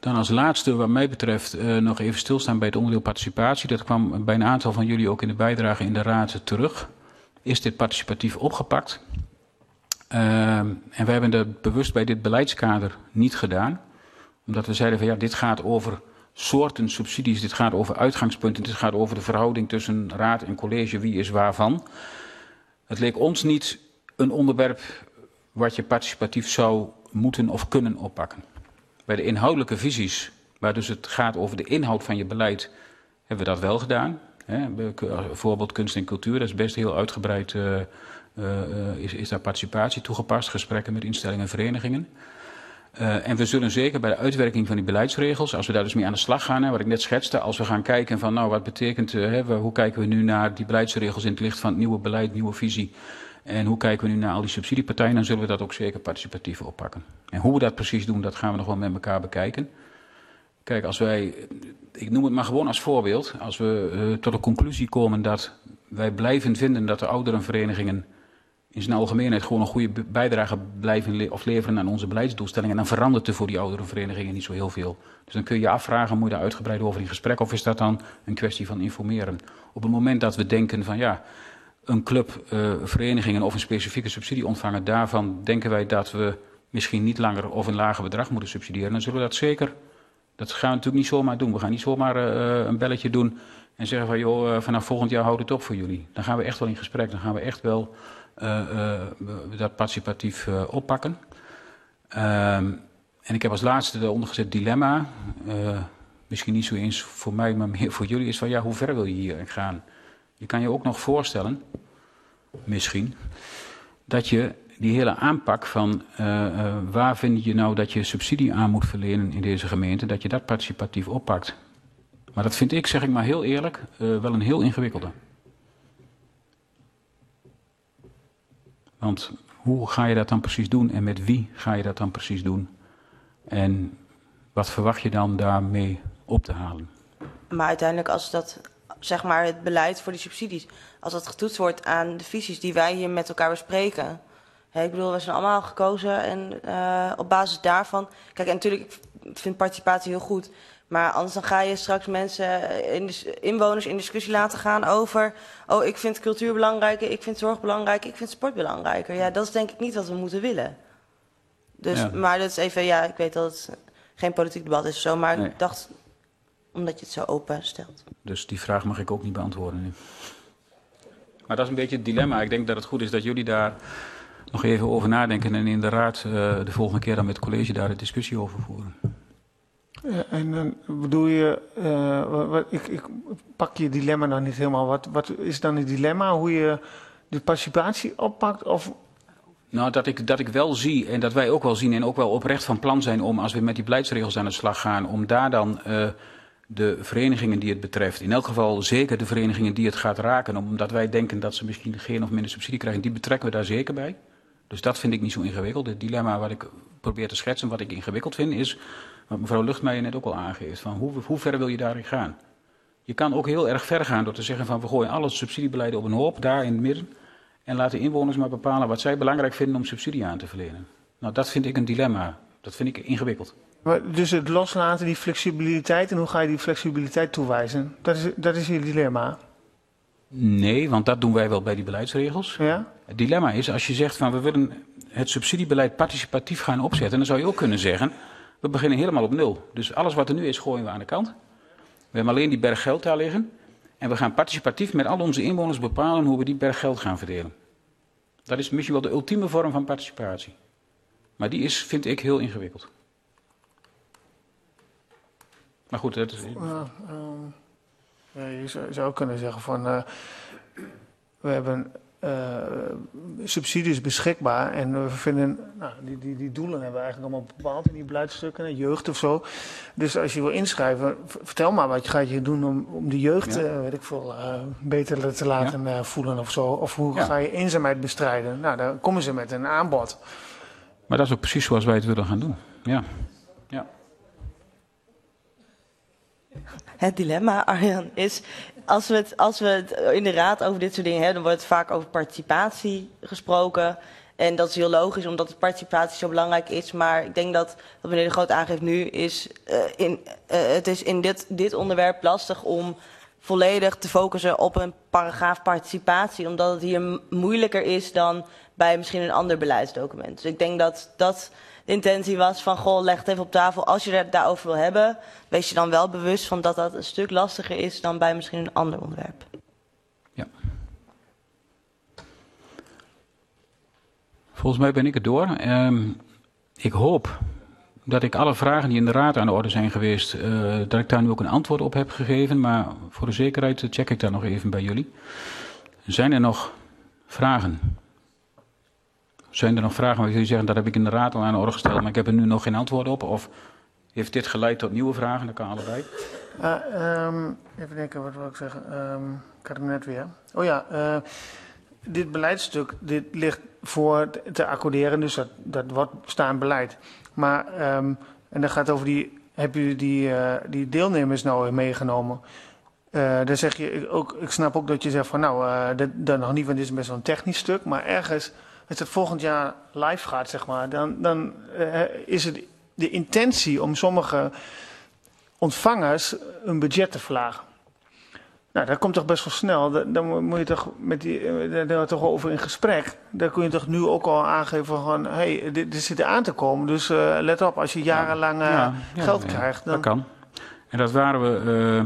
Dan als laatste, wat mij betreft, uh, nog even stilstaan bij het onderdeel participatie. Dat kwam bij een aantal van jullie ook in de bijdrage in de raad terug. Is dit participatief opgepakt? Uh, en we hebben dat bewust bij dit beleidskader niet gedaan. Omdat we zeiden van ja, dit gaat over soorten subsidies, dit gaat over uitgangspunten, dit gaat over de verhouding tussen raad en college, wie is waarvan. Het leek ons niet een onderwerp wat je participatief zou moeten of kunnen oppakken. Bij de inhoudelijke visies, waar dus het gaat over de inhoud van je beleid, hebben we dat wel gedaan. Hè. Bijvoorbeeld kunst en cultuur, dat is best heel uitgebreid, uh, uh, uh, is, is daar participatie toegepast, gesprekken met instellingen en verenigingen. Uh, en we zullen zeker bij de uitwerking van die beleidsregels, als we daar dus mee aan de slag gaan, hè, wat ik net schetste, als we gaan kijken van nou wat betekent, uh, hè, hoe kijken we nu naar die beleidsregels in het licht van het nieuwe beleid, nieuwe visie. En hoe kijken we nu naar al die subsidiepartijen, dan zullen we dat ook zeker participatief oppakken. En hoe we dat precies doen, dat gaan we nog wel met elkaar bekijken. Kijk, als wij, ik noem het maar gewoon als voorbeeld, als we uh, tot de conclusie komen dat wij blijven vinden dat de ouderenverenigingen in zijn algemeenheid gewoon een goede bijdrage blijven le- of leveren aan onze beleidsdoelstellingen, dan verandert er voor die ouderenverenigingen niet zo heel veel. Dus dan kun je je afvragen, moet je daar uitgebreid over in gesprek, of is dat dan een kwestie van informeren? Op het moment dat we denken van ja, een club, uh, verenigingen of een specifieke subsidie ontvangen, daarvan denken wij dat we misschien niet langer of een lager bedrag moeten subsidiëren, dan zullen we dat zeker, dat gaan we natuurlijk niet zomaar doen. We gaan niet zomaar uh, een belletje doen en zeggen van joh, uh, vanaf volgend jaar houdt het op voor jullie. Dan gaan we echt wel in gesprek, dan gaan we echt wel uh, uh, dat participatief uh, oppakken. Uh, en ik heb als laatste eronder gezet dilemma, uh, misschien niet zo eens voor mij, maar meer voor jullie, is van ja, hoe ver wil je hier gaan? Je kan je ook nog voorstellen, misschien, dat je die hele aanpak van uh, uh, waar vind je nou dat je subsidie aan moet verlenen in deze gemeente, dat je dat participatief oppakt. Maar dat vind ik, zeg ik maar heel eerlijk, uh, wel een heel ingewikkelde. Want hoe ga je dat dan precies doen en met wie ga je dat dan precies doen? En wat verwacht je dan daarmee op te halen? Maar uiteindelijk als dat, zeg maar het beleid voor die subsidies, als dat getoetst wordt aan de visies die wij hier met elkaar bespreken. Hè, ik bedoel, we zijn allemaal gekozen en uh, op basis daarvan. Kijk, en natuurlijk, ik vind participatie heel goed. Maar anders dan ga je straks mensen, in de, inwoners in discussie laten gaan over, oh, ik vind cultuur belangrijker, ik vind zorg belangrijker, ik vind sport belangrijker. Ja, dat is denk ik niet wat we moeten willen. Dus, ja. Maar dat is even, ja, ik weet dat het geen politiek debat is of zo, maar nee. Ik dacht, omdat je het zo open stelt. Dus die vraag mag ik ook niet beantwoorden nu. Maar dat is een beetje het dilemma. Ik denk dat het goed is dat jullie daar nog even over nadenken en in de raad uh, de volgende keer dan met het college daar de discussie over voeren. Ja, en dan bedoel je, uh, wat, wat, ik, ik pak je dilemma nog niet helemaal. Wat, wat is dan het dilemma? Hoe je de participatie oppakt? Of... Nou, dat ik, dat ik wel zie en dat wij ook wel zien en ook wel oprecht van plan zijn om, als we met die beleidsregels aan de slag gaan, om daar dan uh, de verenigingen die het betreft, in elk geval zeker de verenigingen die het gaat raken, omdat wij denken dat ze misschien geen of minder subsidie krijgen, die betrekken we daar zeker bij. Dus dat vind ik niet zo ingewikkeld. Het dilemma wat ik probeer te schetsen, wat ik ingewikkeld vind, is wat mevrouw Luchtmeijer net ook al aangeeft. Van hoe, hoe ver wil je daarin gaan? Je kan ook heel erg ver gaan door te zeggen van we gooien alle subsidiebeleiden op een hoop, daar in het midden. En laten inwoners maar bepalen wat zij belangrijk vinden om subsidie aan te verlenen. Nou, dat vind ik een dilemma. Dat vind ik ingewikkeld. Maar dus het loslaten, die flexibiliteit, en hoe ga je die flexibiliteit toewijzen? Dat is, dat is je dilemma. Nee, want dat doen wij wel bij die beleidsregels. Ja? Het dilemma is, als je zegt van we willen het subsidiebeleid participatief gaan opzetten, dan zou je ook kunnen zeggen, we beginnen helemaal op nul. Dus alles wat er nu is, gooien we aan de kant. We hebben alleen die berg geld daar liggen. En we gaan participatief met al onze inwoners bepalen hoe we die berg geld gaan verdelen. Dat is misschien wel de ultieme vorm van participatie. Maar die is, vind ik, heel ingewikkeld. Maar goed, dat is... Uh, um, ja, je zou, zou kunnen zeggen van, uh, we hebben uh, subsidies beschikbaar en we vinden, nou, die, die, die doelen hebben we eigenlijk allemaal bepaald in die beleidsstukken, jeugd of zo. Dus als je wil inschrijven, vertel maar wat je gaat je doen om, om de jeugd, ja. uh, weet ik veel, uh, beter te laten ja. uh, voelen of zo. Of hoe ja. ga je eenzaamheid bestrijden? Nou, dan komen ze met een aanbod. Maar dat is ook precies zoals wij het willen gaan doen. Ja. Ja. Het dilemma, Arjan, is als we, het, als we het in de raad over dit soort dingen hebben, dan wordt het vaak over participatie gesproken. En dat is heel logisch, omdat de participatie zo belangrijk is. Maar ik denk dat wat meneer De Groot aangeeft nu is... Uh, in, uh, het is in dit, dit onderwerp lastig om volledig te focussen op een paragraaf participatie. Omdat het hier moeilijker is dan bij misschien een ander beleidsdocument. Dus ik denk dat dat de intentie was van... goh, leg het even op tafel. Als je het daarover wil hebben, wees je dan wel bewust van dat dat een stuk lastiger is dan bij misschien een ander onderwerp. Ja. Volgens mij ben ik het door. Um, ik hoop dat ik alle vragen die in de raad aan de orde zijn geweest, uh, dat ik daar nu ook een antwoord op heb gegeven. Maar voor de zekerheid check ik daar nog even bij jullie. Zijn er nog vragen? Zijn er nog vragen waar jullie zeggen, dat heb ik in de raad al aan de orde gesteld, maar ik heb er nu nog geen antwoord op? Of heeft dit geleid tot nieuwe vragen? Dat kan allebei. Uh, um, even denken, wat wil ik zeggen? Um, ik had hem net weer. Oh ja, uh, dit beleidstuk, dit ligt voor te accorderen, dus dat, dat wordt bestaand beleid. Maar, um, en dan gaat over die, heb je die, uh, die deelnemers nou meegenomen? Uh, dan zeg je ik ook, ik snap ook dat je zegt van nou, uh, dat, dat nog niet, want dit is best wel een technisch stuk, maar ergens, als het volgend jaar live gaat, zeg maar, dan, dan uh, is het de intentie om sommige ontvangers een budget te verlagen. Nou, dat komt toch best wel snel. Dan, dan moet je toch met die, daar toch over in gesprek. Dan kun je toch nu ook al aangeven van, hé, hey, dit, dit zit er aan te komen. Dus uh, let op, als je jarenlang uh, ja, ja, geld ja, krijgt. Dan... Dat kan. En dat waren we,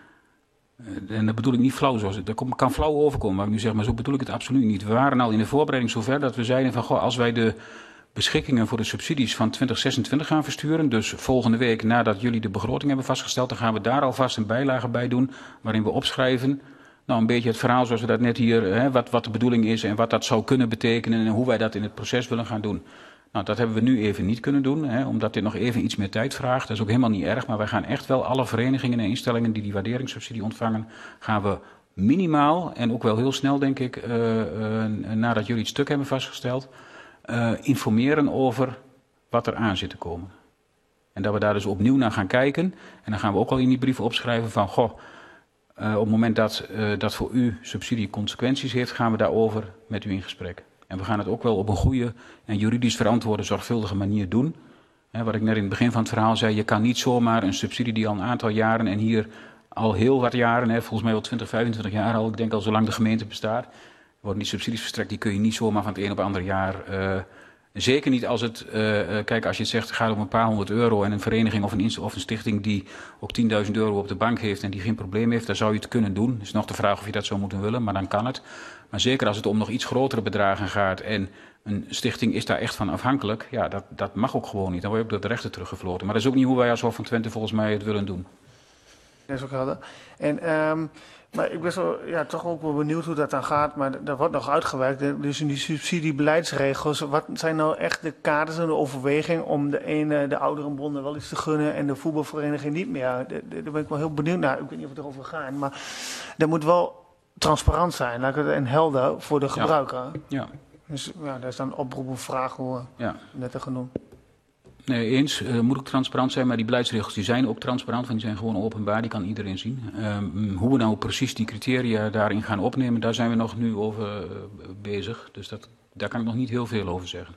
uh, en dat bedoel ik niet flauw, zoals dat kan flauw overkomen, maar ik nu zeg, maar zo bedoel ik het absoluut niet. We waren al in de voorbereiding zover dat we zeiden van, goh, als wij de beschikkingen voor de subsidies van twintig zesentwintig gaan versturen. Dus volgende week nadat jullie de begroting hebben vastgesteld, dan gaan we daar alvast een bijlage bij doen waarin we opschrijven, nou een beetje het verhaal zoals we dat net hier, hè, wat, wat de bedoeling is en wat dat zou kunnen betekenen en hoe wij dat in het proces willen gaan doen. Nou, dat hebben we nu even niet kunnen doen, hè, omdat dit nog even iets meer tijd vraagt. Dat is ook helemaal niet erg, maar wij gaan echt wel alle verenigingen en instellingen die die waarderingssubsidie ontvangen, gaan we minimaal en ook wel heel snel, denk ik, uh, uh, nadat jullie het stuk hebben vastgesteld, Uh, informeren over wat er aan zit te komen. En dat we daar dus opnieuw naar gaan kijken. En dan gaan we ook al in die brieven opschrijven van, goh, uh, op het moment dat uh, dat voor u subsidie consequenties heeft, gaan we daarover met u in gesprek. En we gaan het ook wel op een goede en juridisch verantwoorde, zorgvuldige manier doen. He, wat ik net in het begin van het verhaal zei, je kan niet zomaar een subsidie die al een aantal jaren en hier al heel wat jaren, he, volgens mij al twintig, vijfentwintig jaar al, ik denk al zolang de gemeente bestaat, worden die subsidies verstrekt, die kun je niet zomaar van het een op het andere jaar. Uh, zeker niet als het, uh, kijk, als je het zegt, het gaat om een paar honderd euro en een vereniging of een, of een stichting die ook tienduizend euro op de bank heeft en die geen probleem heeft, dan zou je het kunnen doen. Het is nog de vraag of je dat zou moeten willen, maar dan kan het. Maar zeker als het om nog iets grotere bedragen gaat en een stichting is daar echt van afhankelijk, ja, dat, dat mag ook gewoon niet. Dan word je ook door de rechter teruggefloten. Maar dat is ook niet hoe wij als Hof van Twente volgens mij het willen doen. Dat is ook helder. En, um... Maar ik ben zo, ja, toch ook wel benieuwd hoe dat dan gaat. Maar dat wordt nog uitgewerkt. Dus in die subsidiebeleidsregels, wat zijn nou echt de kaders en de overweging om de ene, de ouderenbonden wel iets te gunnen en de voetbalvereniging niet meer? Daar ben ik wel heel benieuwd naar. Ik weet niet of het erover gaat. Maar dat moet wel transparant zijn en helder voor de gebruiker. Ja. Ja. Dus ja, daar is dan oproep of vraag hoe ja. net te genoemd. Nee, eens. Uh, moet ook transparant zijn, maar die beleidsregels die zijn ook transparant, want die zijn gewoon openbaar, die kan iedereen zien. Um, hoe we nou precies die criteria daarin gaan opnemen, daar zijn we nog nu over uh, bezig. Dus dat, daar kan ik nog niet heel veel over zeggen.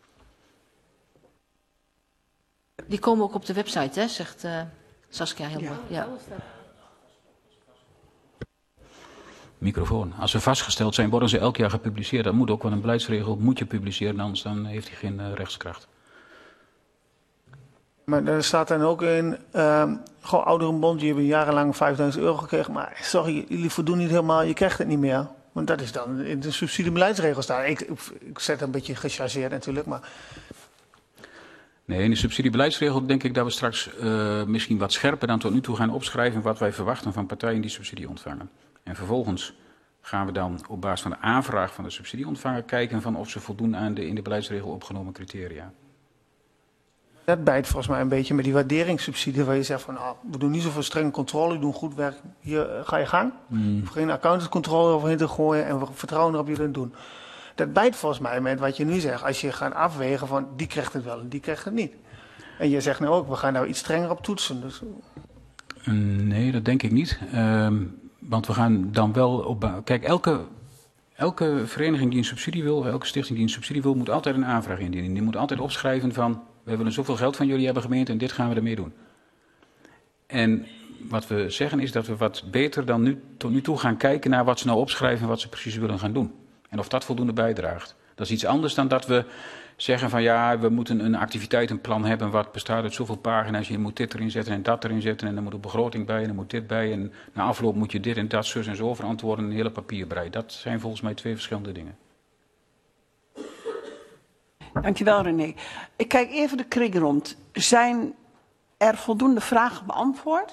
Die komen ook op de website, hè, zegt uh, Saskia helemaal. Ja. Ja. Microfoon. Als ze vastgesteld zijn, worden ze elk jaar gepubliceerd. Dat moet ook, want een beleidsregel moet je publiceren, anders dan heeft hij geen uh, rechtskracht. Maar er staat dan ook in, uh, gewoon ouderenbond, die hebben jarenlang vijfduizend euro gekregen. Maar sorry, jullie voldoen niet helemaal, je krijgt het niet meer. Want dat is dan in de subsidiebeleidsregels staan. Ik, ik, ik zet een beetje gechargeerd natuurlijk, maar... Nee, in de subsidiebeleidsregel denk ik dat we straks uh, misschien wat scherper dan tot nu toe gaan opschrijven wat wij verwachten van partijen die subsidie ontvangen. En vervolgens gaan we dan op basis van de aanvraag van de subsidieontvanger kijken van of ze voldoen aan de in de beleidsregel opgenomen criteria. Dat bijt volgens mij een beetje met die waarderingssubsidie waar je zegt van oh, we doen niet zoveel strenge controle, we doen goed werk, hier uh, ga je gang. Mm. We hoeven geen accountantscontrole overheen te gooien en we vertrouwen erop jullie het doen. Dat bijt volgens mij met wat je nu zegt, als je gaat afwegen van die krijgt het wel en die krijgt het niet. En je zegt nou ook, we gaan nou iets strenger op toetsen. Dus... Nee, dat denk ik niet. Um, want we gaan dan wel op... Kijk, elke, elke vereniging die een subsidie wil, elke stichting die een subsidie wil, moet altijd een aanvraag indienen. Die moet altijd opschrijven van, we willen zoveel geld van jullie hebben gemeente en dit gaan we ermee doen. En wat we zeggen is dat we wat beter dan nu, tot nu toe gaan kijken naar wat ze nou opschrijven en wat ze precies willen gaan doen. En of dat voldoende bijdraagt. Dat is iets anders dan dat we zeggen van ja, we moeten een activiteitenplan hebben wat bestaat uit zoveel pagina's. Je moet dit erin zetten en dat erin zetten en dan moet een begroting bij en dan moet dit bij. En na afloop moet je dit en dat, zus en zo verantwoorden en een hele papierbrei. Dat zijn volgens mij twee verschillende dingen. Dankjewel René. Ik kijk even de kring rond. Zijn er voldoende vragen beantwoord?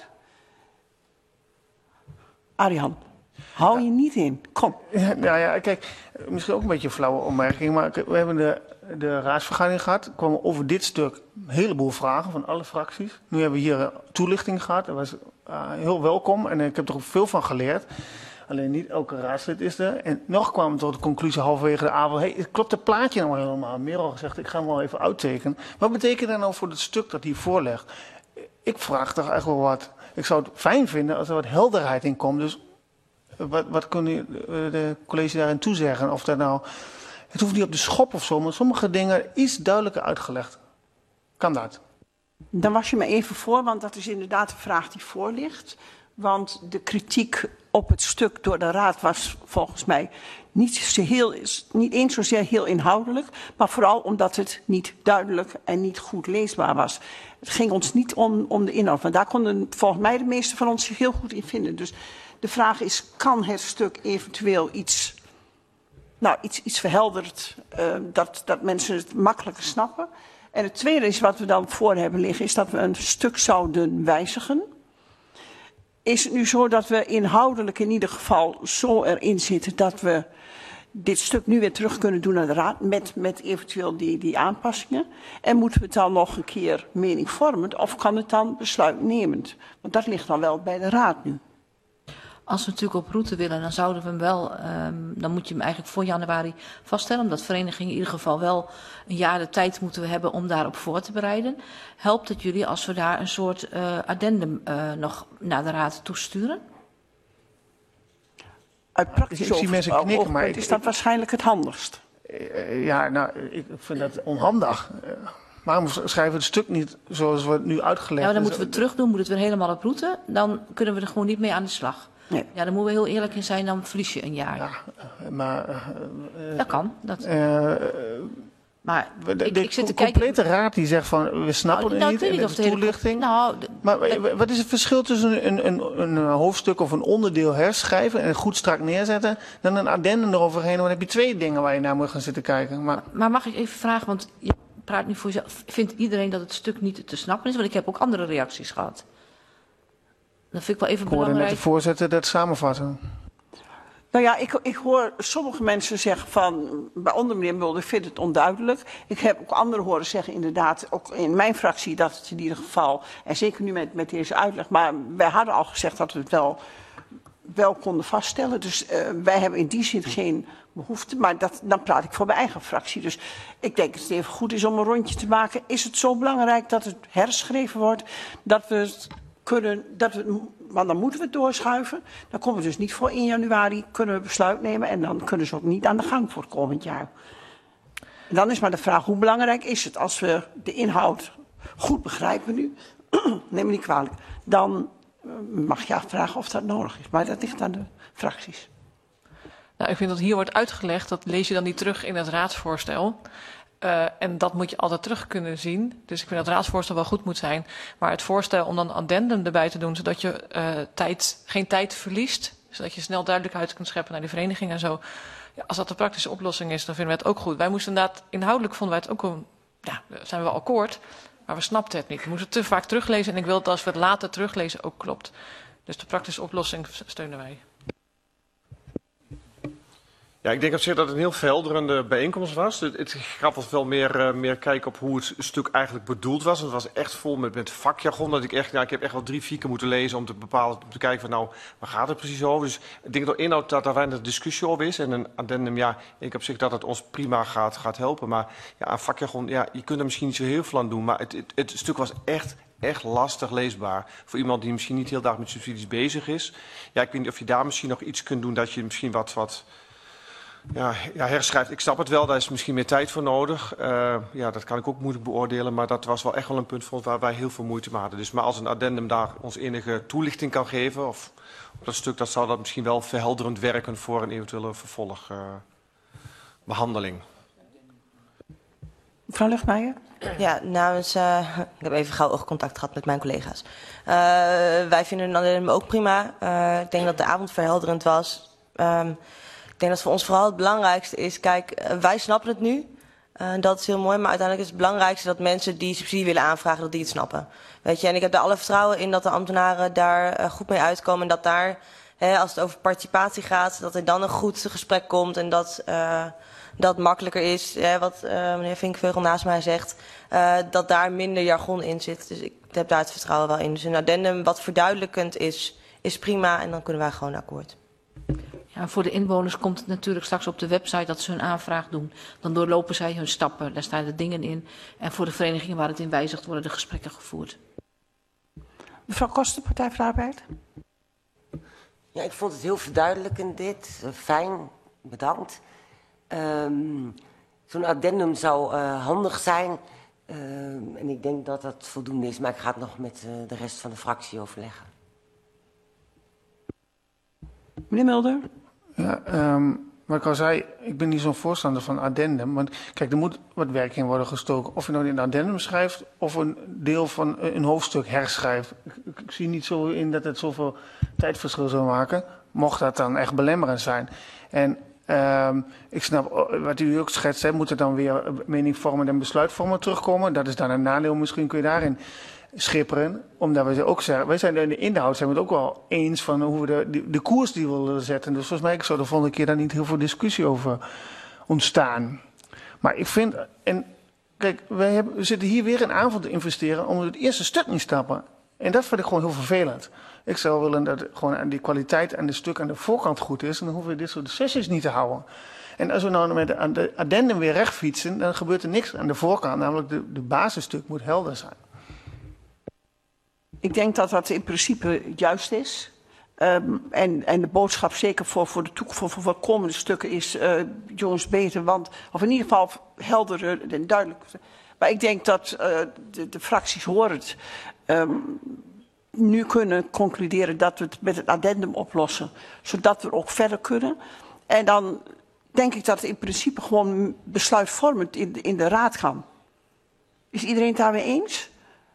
Arjan, hou je niet in. Kom. Ja, nou ja, kijk, misschien ook een beetje een flauwe opmerking, maar we hebben de, de raadsvergadering gehad. Er kwamen over dit stuk een heleboel vragen van alle fracties. Nu hebben we hier een toelichting gehad. Dat was uh, heel welkom en ik heb er ook veel van geleerd. Alleen niet elke raadslid is er. En nog kwamen we tot de conclusie halverwege de avond. Hey, klopt het plaatje nou helemaal? Meer al gezegd, ik ga hem wel even uittekenen. Wat betekent dat nou voor het stuk dat hier voorlegt? Ik vraag toch echt wel wat. Ik zou het fijn vinden als er wat helderheid in komt. Dus wat, wat kunnen de college daarin toezeggen? Of dat nou, het hoeft niet op de schop of zo, maar sommige dingen iets duidelijker uitgelegd. Kan dat? Dan was je me even voor, want dat is inderdaad de vraag die voor ligt. Want de kritiek op het stuk door de raad was volgens mij niet, zo heel, niet eens zozeer heel inhoudelijk, maar vooral omdat het niet duidelijk en niet goed leesbaar was. Het ging ons niet om, om de inhoud, want daar konden volgens mij de meesten van ons zich heel goed in vinden. Dus de vraag is, kan het stuk eventueel iets, nou, iets, iets verhelderd, uh, dat, dat mensen het makkelijker snappen? En het tweede is wat we dan voor hebben liggen, is dat we een stuk zouden wijzigen. Is het nu zo dat we inhoudelijk in ieder geval zo erin zitten dat we dit stuk nu weer terug kunnen doen naar de raad met, met eventueel die, die aanpassingen? En moeten we het dan nog een keer meningvormend of kan het dan besluitnemend? Want dat ligt dan wel bij de raad nu. Als we natuurlijk op route willen, dan zouden we hem wel, um, dan moet je hem eigenlijk voor januari vaststellen. Omdat verenigingen in ieder geval wel een jaar de tijd moeten hebben om daarop voor te bereiden. Helpt het jullie als we daar een soort uh, addendum uh, nog naar de raad toesturen? Uit praktisch ik zie mensen knikken, maar ik, is dat ik, waarschijnlijk het handigst. Uh, ja, nou, ik vind dat onhandig. Uh, Waarom schrijven we het stuk niet zoals we het nu uitgelegd hebben? Ja, dan moeten we het terug doen, moet het weer helemaal op route. Dan kunnen we er gewoon niet mee aan de slag. Nee. Ja, daar moeten we heel eerlijk in zijn, dan verlies je een jaar. Ja, maar... Uh, uh, dat kan. Dat... Uh, maar de, ik, de ik zit te complete kijken... raad die zegt van, we snappen nou, het nou, niet, ik weet en niet de of toelichting. Nou, de, maar de, wat is het verschil tussen een, een, een hoofdstuk of een onderdeel herschrijven en het goed strak neerzetten, dan een addendum eroverheen, dan heb je twee dingen waar je naar moet gaan zitten kijken. Maar, maar mag ik even vragen, want je praat nu voor jezelf, vindt iedereen dat het stuk niet te snappen is? Want ik heb ook andere reacties gehad. Dat vind ik wel even ik hoorde belangrijk. net de voorzitter dat samenvatten. Nou ja, ik, ik hoor sommige mensen zeggen van, waaronder meneer Mulder, ik vind het onduidelijk. Ik heb ook anderen horen zeggen, inderdaad, ook in mijn fractie, dat het in ieder geval, en zeker nu met, met deze uitleg, maar wij hadden al gezegd dat we het wel, wel konden vaststellen. Dus uh, wij hebben in die zin geen behoefte, maar dat, dan praat ik voor mijn eigen fractie. Dus ik denk dat het even goed is om een rondje te maken. Is het zo belangrijk dat het herschreven wordt, dat we het kunnen, dat we, want dan moeten we het doorschuiven. Dan komen we dus niet voor één januari, kunnen we besluit nemen en dan kunnen ze ook niet aan de gang voor het komend jaar. En dan is maar de vraag, hoe belangrijk is het als we de inhoud goed begrijpen nu, neem me niet kwalijk, dan mag je afvragen of dat nodig is. Maar dat ligt aan de fracties. Nou, ik vind dat hier wordt uitgelegd, dat lees je dan niet terug in het raadsvoorstel. Uh, en dat moet je altijd terug kunnen zien. Dus ik vind dat het raadsvoorstel wel goed moet zijn. Maar het voorstel om dan een addendum erbij te doen, zodat je uh, tijd, geen tijd verliest. Zodat je snel duidelijkheid kunt scheppen naar die vereniging en zo. Ja, als dat de praktische oplossing is, dan vinden wij het ook goed. Wij moesten inderdaad, inhoudelijk vonden wij het ook een, ja, zijn we wel akkoord. Maar we snapten het niet. We moesten het te vaak teruglezen. En ik wil dat als we het later teruglezen ook klopt. Dus de praktische oplossing steunen wij. Ja, ik denk op zich dat het een heel verhelderende bijeenkomst was. Het, het gaf ons wel meer, uh, meer kijken op hoe het stuk eigenlijk bedoeld was. Het was echt vol met, met vakjargon. Dat ik, echt, ja, ik heb echt wel drie, vier keer moeten lezen om te bepalen, om te kijken van nou, waar gaat het precies over. Dus ik denk dat inhoud dat daar weinig discussie over is. En een addendum, ja, ik denk op zich dat het ons prima gaat, gaat helpen. Maar ja, aan vakjargon, ja, je kunt er misschien niet zo heel veel aan doen. Maar het, het, het stuk was echt... echt lastig leesbaar. Voor iemand die misschien niet heel dag met subsidies bezig is. Ja, ik weet niet of je daar misschien nog iets kunt doen dat je misschien wat... wat Ja, ja, herschrijft. Ik snap het wel, daar is misschien meer tijd voor nodig. Uh, ja, dat kan ik ook moeilijk beoordelen, maar dat was wel echt wel een punt voor ons waar wij heel veel moeite mee hadden. Dus maar als een addendum daar ons enige toelichting kan geven, of op dat stuk, dat zou dat misschien wel verhelderend werken voor een eventuele vervolgbehandeling. Uh, Mevrouw Luchtmeijer? Ja, namens, uh, ik heb even gauw oogcontact gehad met mijn collega's. Uh, wij vinden een addendum ook prima. Uh, ik denk dat de avond verhelderend was. Um, Ik denk dat voor ons vooral het belangrijkste is, kijk, wij snappen het nu. Uh, dat is heel mooi, maar uiteindelijk is het belangrijkste dat mensen die subsidie willen aanvragen, dat die het snappen. Weet je, en ik heb er alle vertrouwen in dat de ambtenaren daar uh, goed mee uitkomen. En dat daar, hè, als het over participatie gaat, dat er dan een goed gesprek komt. En dat uh, dat makkelijker is, hè, wat uh, meneer Vinkveugel naast mij zegt. Uh, dat daar minder jargon in zit. Dus ik heb daar het vertrouwen wel in. Dus een addendum wat verduidelijkend is, is prima. En dan kunnen wij gewoon akkoord. Ja, voor de inwoners komt het natuurlijk straks op de website dat ze hun aanvraag doen. Dan doorlopen zij hun stappen, daar staan de dingen in. En voor de verenigingen waar het in wijzigt worden de gesprekken gevoerd. Mevrouw Koster, Partij voor de Arbeid. Ja, ik vond het heel verduidelijkend dit. Uh, fijn, bedankt. Um, Zo'n addendum zou uh, handig zijn. Uh, en ik denk dat dat voldoende is. Maar ik ga het nog met uh, de rest van de fractie overleggen. Meneer Mulder? Ja, um, wat ik al zei, ik ben niet zo'n voorstander van addendum. Want kijk, er moet wat werk in worden gestoken. Of je nou een addendum schrijft of een deel van een hoofdstuk herschrijft. Ik, ik, ik zie niet zo in dat het zoveel tijdverschil zou maken. Mocht dat dan echt belemmerend zijn. En um, ik snap wat u ook schetst, hè, moet er dan weer meningvormend en besluitvormend terugkomen. Dat is dan een nadeel, misschien kun je daarin schipperen, omdat we ook zeggen, wij zijn in de inhoud zijn we het ook wel eens van hoe we de, de, de koers die we willen zetten. Dus volgens mij zou de volgende keer daar niet heel veel discussie over ontstaan. Maar ik vind, en kijk, wij hebben, we zitten hier weer een avond te investeren om het eerste stuk niet stappen. En dat vind ik gewoon heel vervelend. Ik zou willen dat gewoon die kwaliteit aan de stuk aan de voorkant goed is en dan hoeven we dit soort sessies niet te houden. En als we nou met de addendum weer recht fietsen, dan gebeurt er niks aan de voorkant, namelijk de, de basisstuk moet helder zijn. Ik denk dat dat in principe juist is. Um, en, en de boodschap zeker voor, voor de toekomst, voor, voor komende stukken is, uh, jongens, beter, want, of in ieder geval helder en duidelijk. Maar ik denk dat uh, de, de fracties horen het. Um, nu kunnen concluderen dat we het met het addendum oplossen, zodat we ook verder kunnen. En dan denk ik dat het in principe gewoon besluitvormend in de, in de raad gaan. Is iedereen het daarmee eens?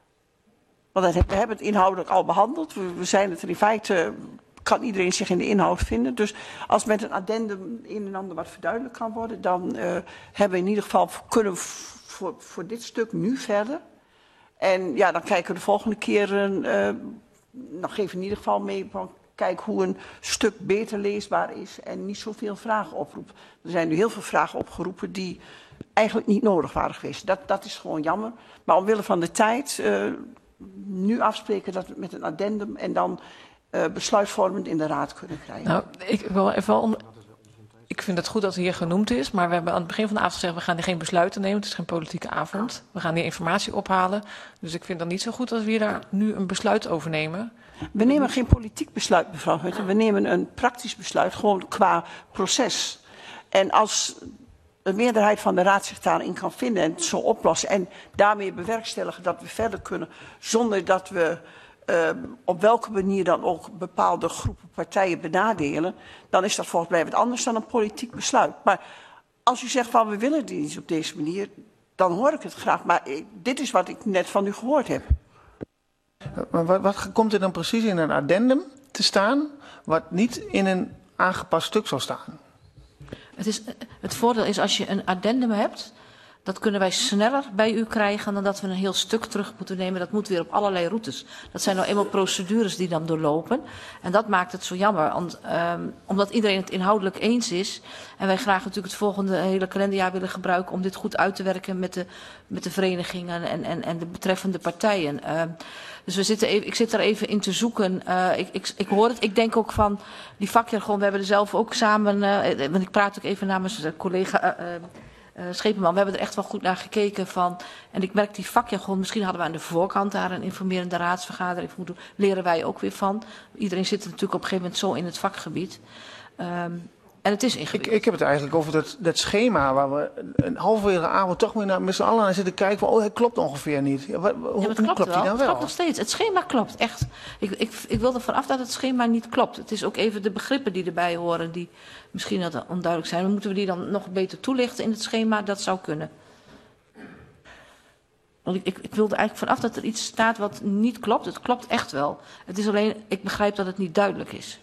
Want we hebben het inhoudelijk al behandeld. We, we zijn het er in feite, kan iedereen zich in de inhoud vinden. Dus als met een addendum een en ander wat verduidelijkt kan worden, dan uh, hebben we in ieder geval kunnen voor, voor dit stuk nu verder. En ja, dan kijken we de volgende keer, uh, nog even in ieder geval mee, kijk hoe een stuk beter leesbaar is en niet zoveel vragen oproept. Er zijn nu heel veel vragen opgeroepen die eigenlijk niet nodig waren geweest. Dat, dat is gewoon jammer. Maar omwille van de tijd, uh, nu afspreken dat we met een addendum en dan uh, besluitvormend in de raad kunnen krijgen. Nou, ik wil even om... Ik vind het goed dat het hier genoemd is, maar we hebben aan het begin van de avond gezegd, we gaan hier geen besluiten nemen. Het is geen politieke avond. We gaan hier informatie ophalen. Dus ik vind het niet zo goed dat we hier daar nu een besluit over nemen. We nemen geen politiek besluit, mevrouw Hutten. We nemen een praktisch besluit, gewoon qua proces. En als de meerderheid van de raad zich daarin kan vinden en het zo oplossen en daarmee bewerkstelligen dat we verder kunnen, zonder dat we uh, op welke manier dan ook bepaalde groepen partijen benadelen, dan is dat volgens mij wat anders dan een politiek besluit. Maar als u zegt van we willen dit niet op deze manier, dan hoor ik het graag. Maar ik, dit is wat ik net van u gehoord heb. Maar wat, wat komt er dan precies in een addendum te staan, wat niet in een aangepast stuk zal staan? Het, is, het voordeel is als je een addendum hebt, dat kunnen wij sneller bij u krijgen dan dat we een heel stuk terug moeten nemen. Dat moet weer op allerlei routes. Dat zijn nou eenmaal procedures die dan doorlopen. En dat maakt het zo jammer, want, um, omdat iedereen het inhoudelijk eens is. En wij graag natuurlijk het volgende hele kalenderjaar willen gebruiken om dit goed uit te werken met de, met de verenigingen en, en, en de betreffende partijen. Uh, dus we zitten even, ik zit er even in te zoeken. Uh, ik, ik, ik hoor het. Ik denk ook van die vakjargon. We hebben er zelf ook samen, uh, want ik praat ook even namens de collega uh, uh, Schepenman. We hebben er echt wel goed naar gekeken van. En ik merk die vakjargon. Misschien hadden we aan de voorkant daar een informerende raadsvergadering moeten doen. Leren wij ook weer van. Iedereen zit natuurlijk op een gegeven moment zo in het vakgebied. Um, En het is Ik, ingewikkeld. ik heb het eigenlijk over dat, dat schema waar we een halverwege avond toch weer naar, met z'n allen aan zitten kijken van, oh, het klopt ongeveer niet. Ja, wat, hoe Ja, maar het hoe klopt klopt wel. die dan Het wel? klopt nog steeds. Het schema klopt, echt. Ik, ik, ik wil ervan af dat het schema niet klopt. Het is ook even de begrippen die erbij horen, die misschien wat onduidelijk zijn. Moeten we die dan nog beter toelichten in het schema? Dat zou kunnen. Want ik, ik, ik wilde eigenlijk vanaf dat er iets staat wat niet klopt. Het klopt echt wel. Het is alleen, ik begrijp dat het niet duidelijk is.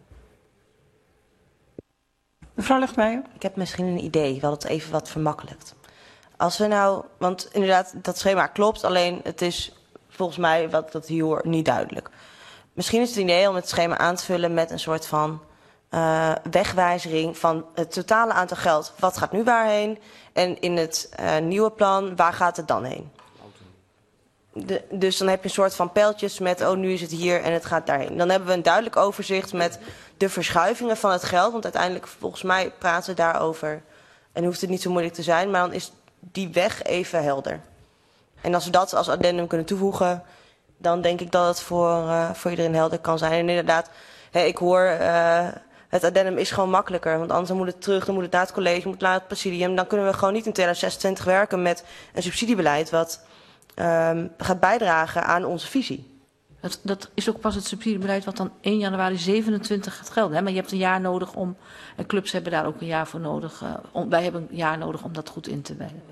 Mevrouw Legmeijer? Ik heb misschien een idee, wat het even wat vermakkelijkt. Als we nou, want inderdaad, dat schema klopt, alleen het is volgens mij wat dat hier hoort niet duidelijk. Misschien is het idee om het schema aan te vullen met een soort van uh, wegwijzering van het totale aantal geld. Wat gaat nu waarheen? En in het uh, nieuwe plan, waar gaat het dan heen? De, dus dan heb je een soort van pijltjes met, oh, nu is het hier en het gaat daarheen. Dan hebben we een duidelijk overzicht met de verschuivingen van het geld. Want uiteindelijk, volgens mij, praten we daarover. En hoeft het niet zo moeilijk te zijn, maar dan is die weg even helder. En als we dat als addendum kunnen toevoegen, dan denk ik dat het voor, uh, voor iedereen helder kan zijn. En inderdaad, hey, ik hoor, uh, het addendum is gewoon makkelijker. Want anders dan moet het terug, dan moet het naar het college, moet het naar het presidium. Dan kunnen we gewoon niet in tweeduizend zesentwintig werken met een subsidiebeleid wat um, gaat bijdragen aan onze visie. Dat, dat is ook pas het subsidiebeleid wat dan één januari zevenentwintig gaat gelden. Hè? Maar je hebt een jaar nodig om, en clubs hebben daar ook een jaar voor nodig. Uh, om, wij hebben een jaar nodig om dat goed in te wijden.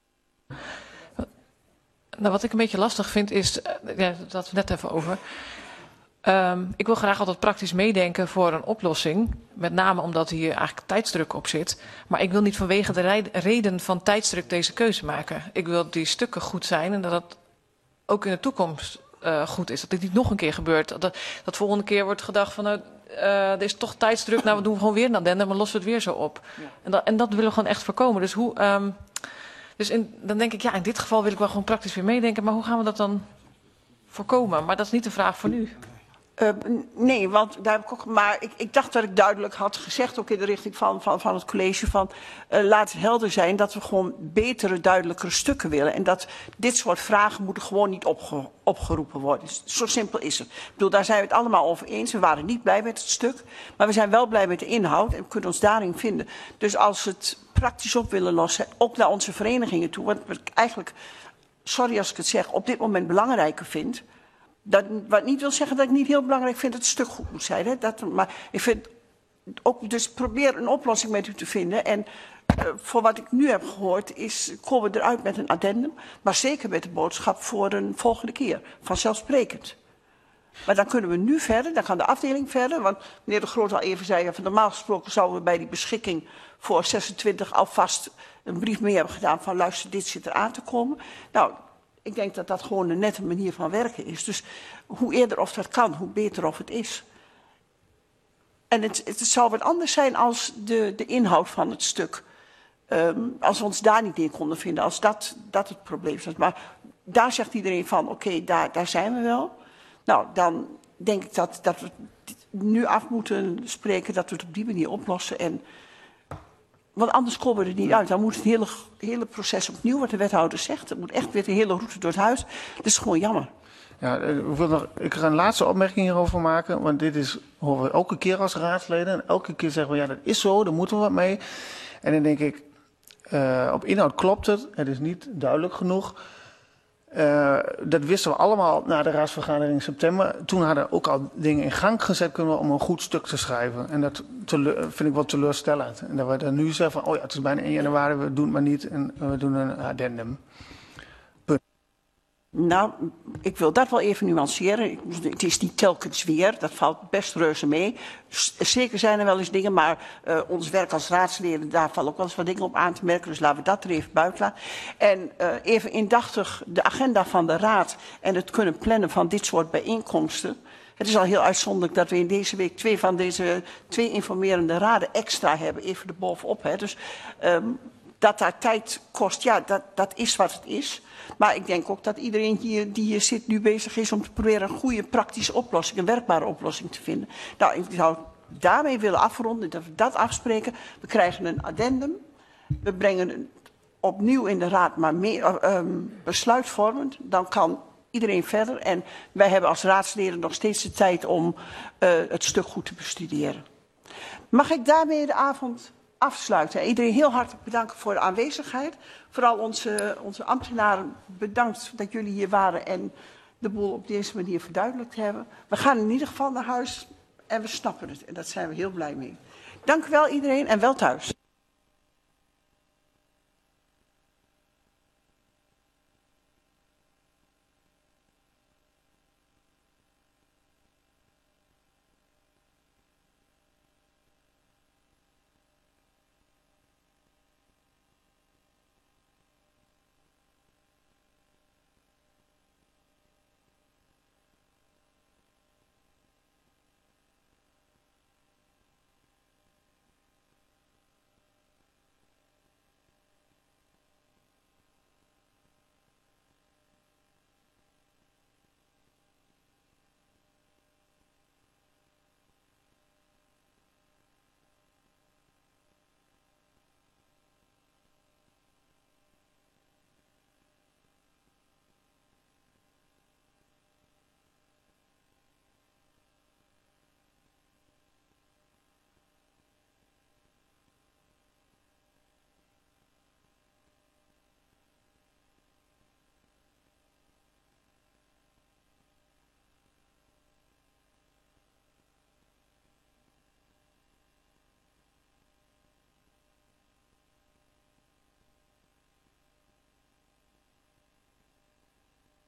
Nou, wat ik een beetje lastig vind is, uh, ja, dat hadden we net even over. Um, ik wil graag altijd praktisch meedenken voor een oplossing. Met name omdat hier eigenlijk tijdsdruk op zit. Maar ik wil niet vanwege de reden van tijdsdruk deze keuze maken. Ik wil dat die stukken goed zijn en dat het ook in de toekomst uh, goed is. Dat dit niet nog een keer gebeurt. Dat, dat volgende keer wordt gedacht van, uh, uh, er is toch tijdsdruk. Nou, we doen gewoon weer een addendum, maar lossen we het weer zo op. Ja. En, dat, en dat willen we gewoon echt voorkomen. Dus hoe... Um, Dus in, dan denk ik, ja, in dit geval wil ik wel gewoon praktisch weer meedenken. Maar hoe gaan we dat dan voorkomen? Maar dat is niet de vraag voor nu. Uh, nee, want daar heb ik ook. Maar ik, ik dacht dat ik duidelijk had gezegd, ook in de richting van, van, van het college, van uh, laat het helder zijn dat we gewoon betere, duidelijkere stukken willen. En dat dit soort vragen moeten gewoon niet opge, opgeroepen worden. Zo simpel is het. Ik bedoel, daar zijn we het allemaal over eens. We waren niet blij met het stuk, maar we zijn wel blij met de inhoud en we kunnen ons daarin vinden. Dus als we het praktisch op willen lossen, ook naar onze verenigingen toe, wat ik eigenlijk, sorry als ik het zeg, op dit moment belangrijker vind. Dat, wat niet wil zeggen dat ik niet heel belangrijk vind dat het stuk goed moet zijn. Hè? Dat, maar ik vind ook, dus probeer een oplossing met u te vinden. En uh, voor wat ik nu heb gehoord is, komen we eruit met een addendum. Maar zeker met de boodschap voor een volgende keer. Vanzelfsprekend. Maar dan kunnen we nu verder, dan kan de afdeling verder. Want meneer De Groot al even zei, van normaal gesproken zouden we bij die beschikking voor zesentwintig alvast een brief mee hebben gedaan van luister, dit zit er aan te komen. Nou, ik denk dat dat gewoon een nette manier van werken is. Dus hoe eerder of dat kan, hoe beter of het is. En het, het zou wat anders zijn als de, de inhoud van het stuk. Um, als we ons daar niet in konden vinden, als dat, dat het probleem is. Maar daar zegt iedereen van, oké, okay, daar, daar zijn we wel. Nou, dan denk ik dat, dat we nu af moeten spreken, dat we het op die manier oplossen. En, want anders komen we er niet uit. Dan moet het hele, hele proces opnieuw, wat de wethouder zegt. Het moet echt weer de hele route door het huis. Dat is gewoon jammer. Ja, ik wil nog ik ga een laatste opmerking hierover maken. Want dit is, horen we elke keer als raadsleden. En elke keer zeggen we, ja, dat is zo, daar moeten we wat mee. En dan denk ik, uh, op inhoud klopt het. Het is niet duidelijk genoeg. Uh, dat wisten we allemaal na de raadsvergadering in september. Toen hadden we ook al dingen in gang gezet kunnen om een goed stuk te schrijven. En dat teleur, vind ik wel teleurstellend. En dat we dan nu zeggen van, oh ja, het is bijna één januari, we doen het maar niet en we doen een addendum. Punt. Nou, ik wil dat wel even nuanceren. Het is niet telkens weer, dat valt best reuze mee. Zeker zijn er wel eens dingen, maar uh, ons werk als raadsleden, daar vallen ook wel eens wat dingen op aan te merken. Dus laten we dat er even buiten laten. En uh, even indachtig de agenda van de raad en het kunnen plannen van dit soort bijeenkomsten. Het is al heel uitzonderlijk dat we in deze week twee van deze twee informerende raden extra hebben, even erbovenop. Hè. Dus um, dat daar tijd kost, ja, dat, dat is wat het is. Maar ik denk ook dat iedereen hier, die hier zit nu bezig is om te proberen een goede praktische oplossing, een werkbare oplossing te vinden. Nou, ik zou daarmee willen afronden, dat we dat afspreken. We krijgen een addendum. We brengen het opnieuw in de raad, maar meer um, besluitvormend. Dan kan iedereen verder. En wij hebben als raadsleden nog steeds de tijd om uh, het stuk goed te bestuderen. Mag ik daarmee de avond afsluiten? Iedereen heel hartelijk bedanken voor de aanwezigheid. Vooral onze, onze ambtenaren bedankt dat jullie hier waren en de boel op deze manier verduidelijkt hebben. We gaan in ieder geval naar huis en we snappen het. En daar zijn we heel blij mee. Dank u wel iedereen en wel thuis.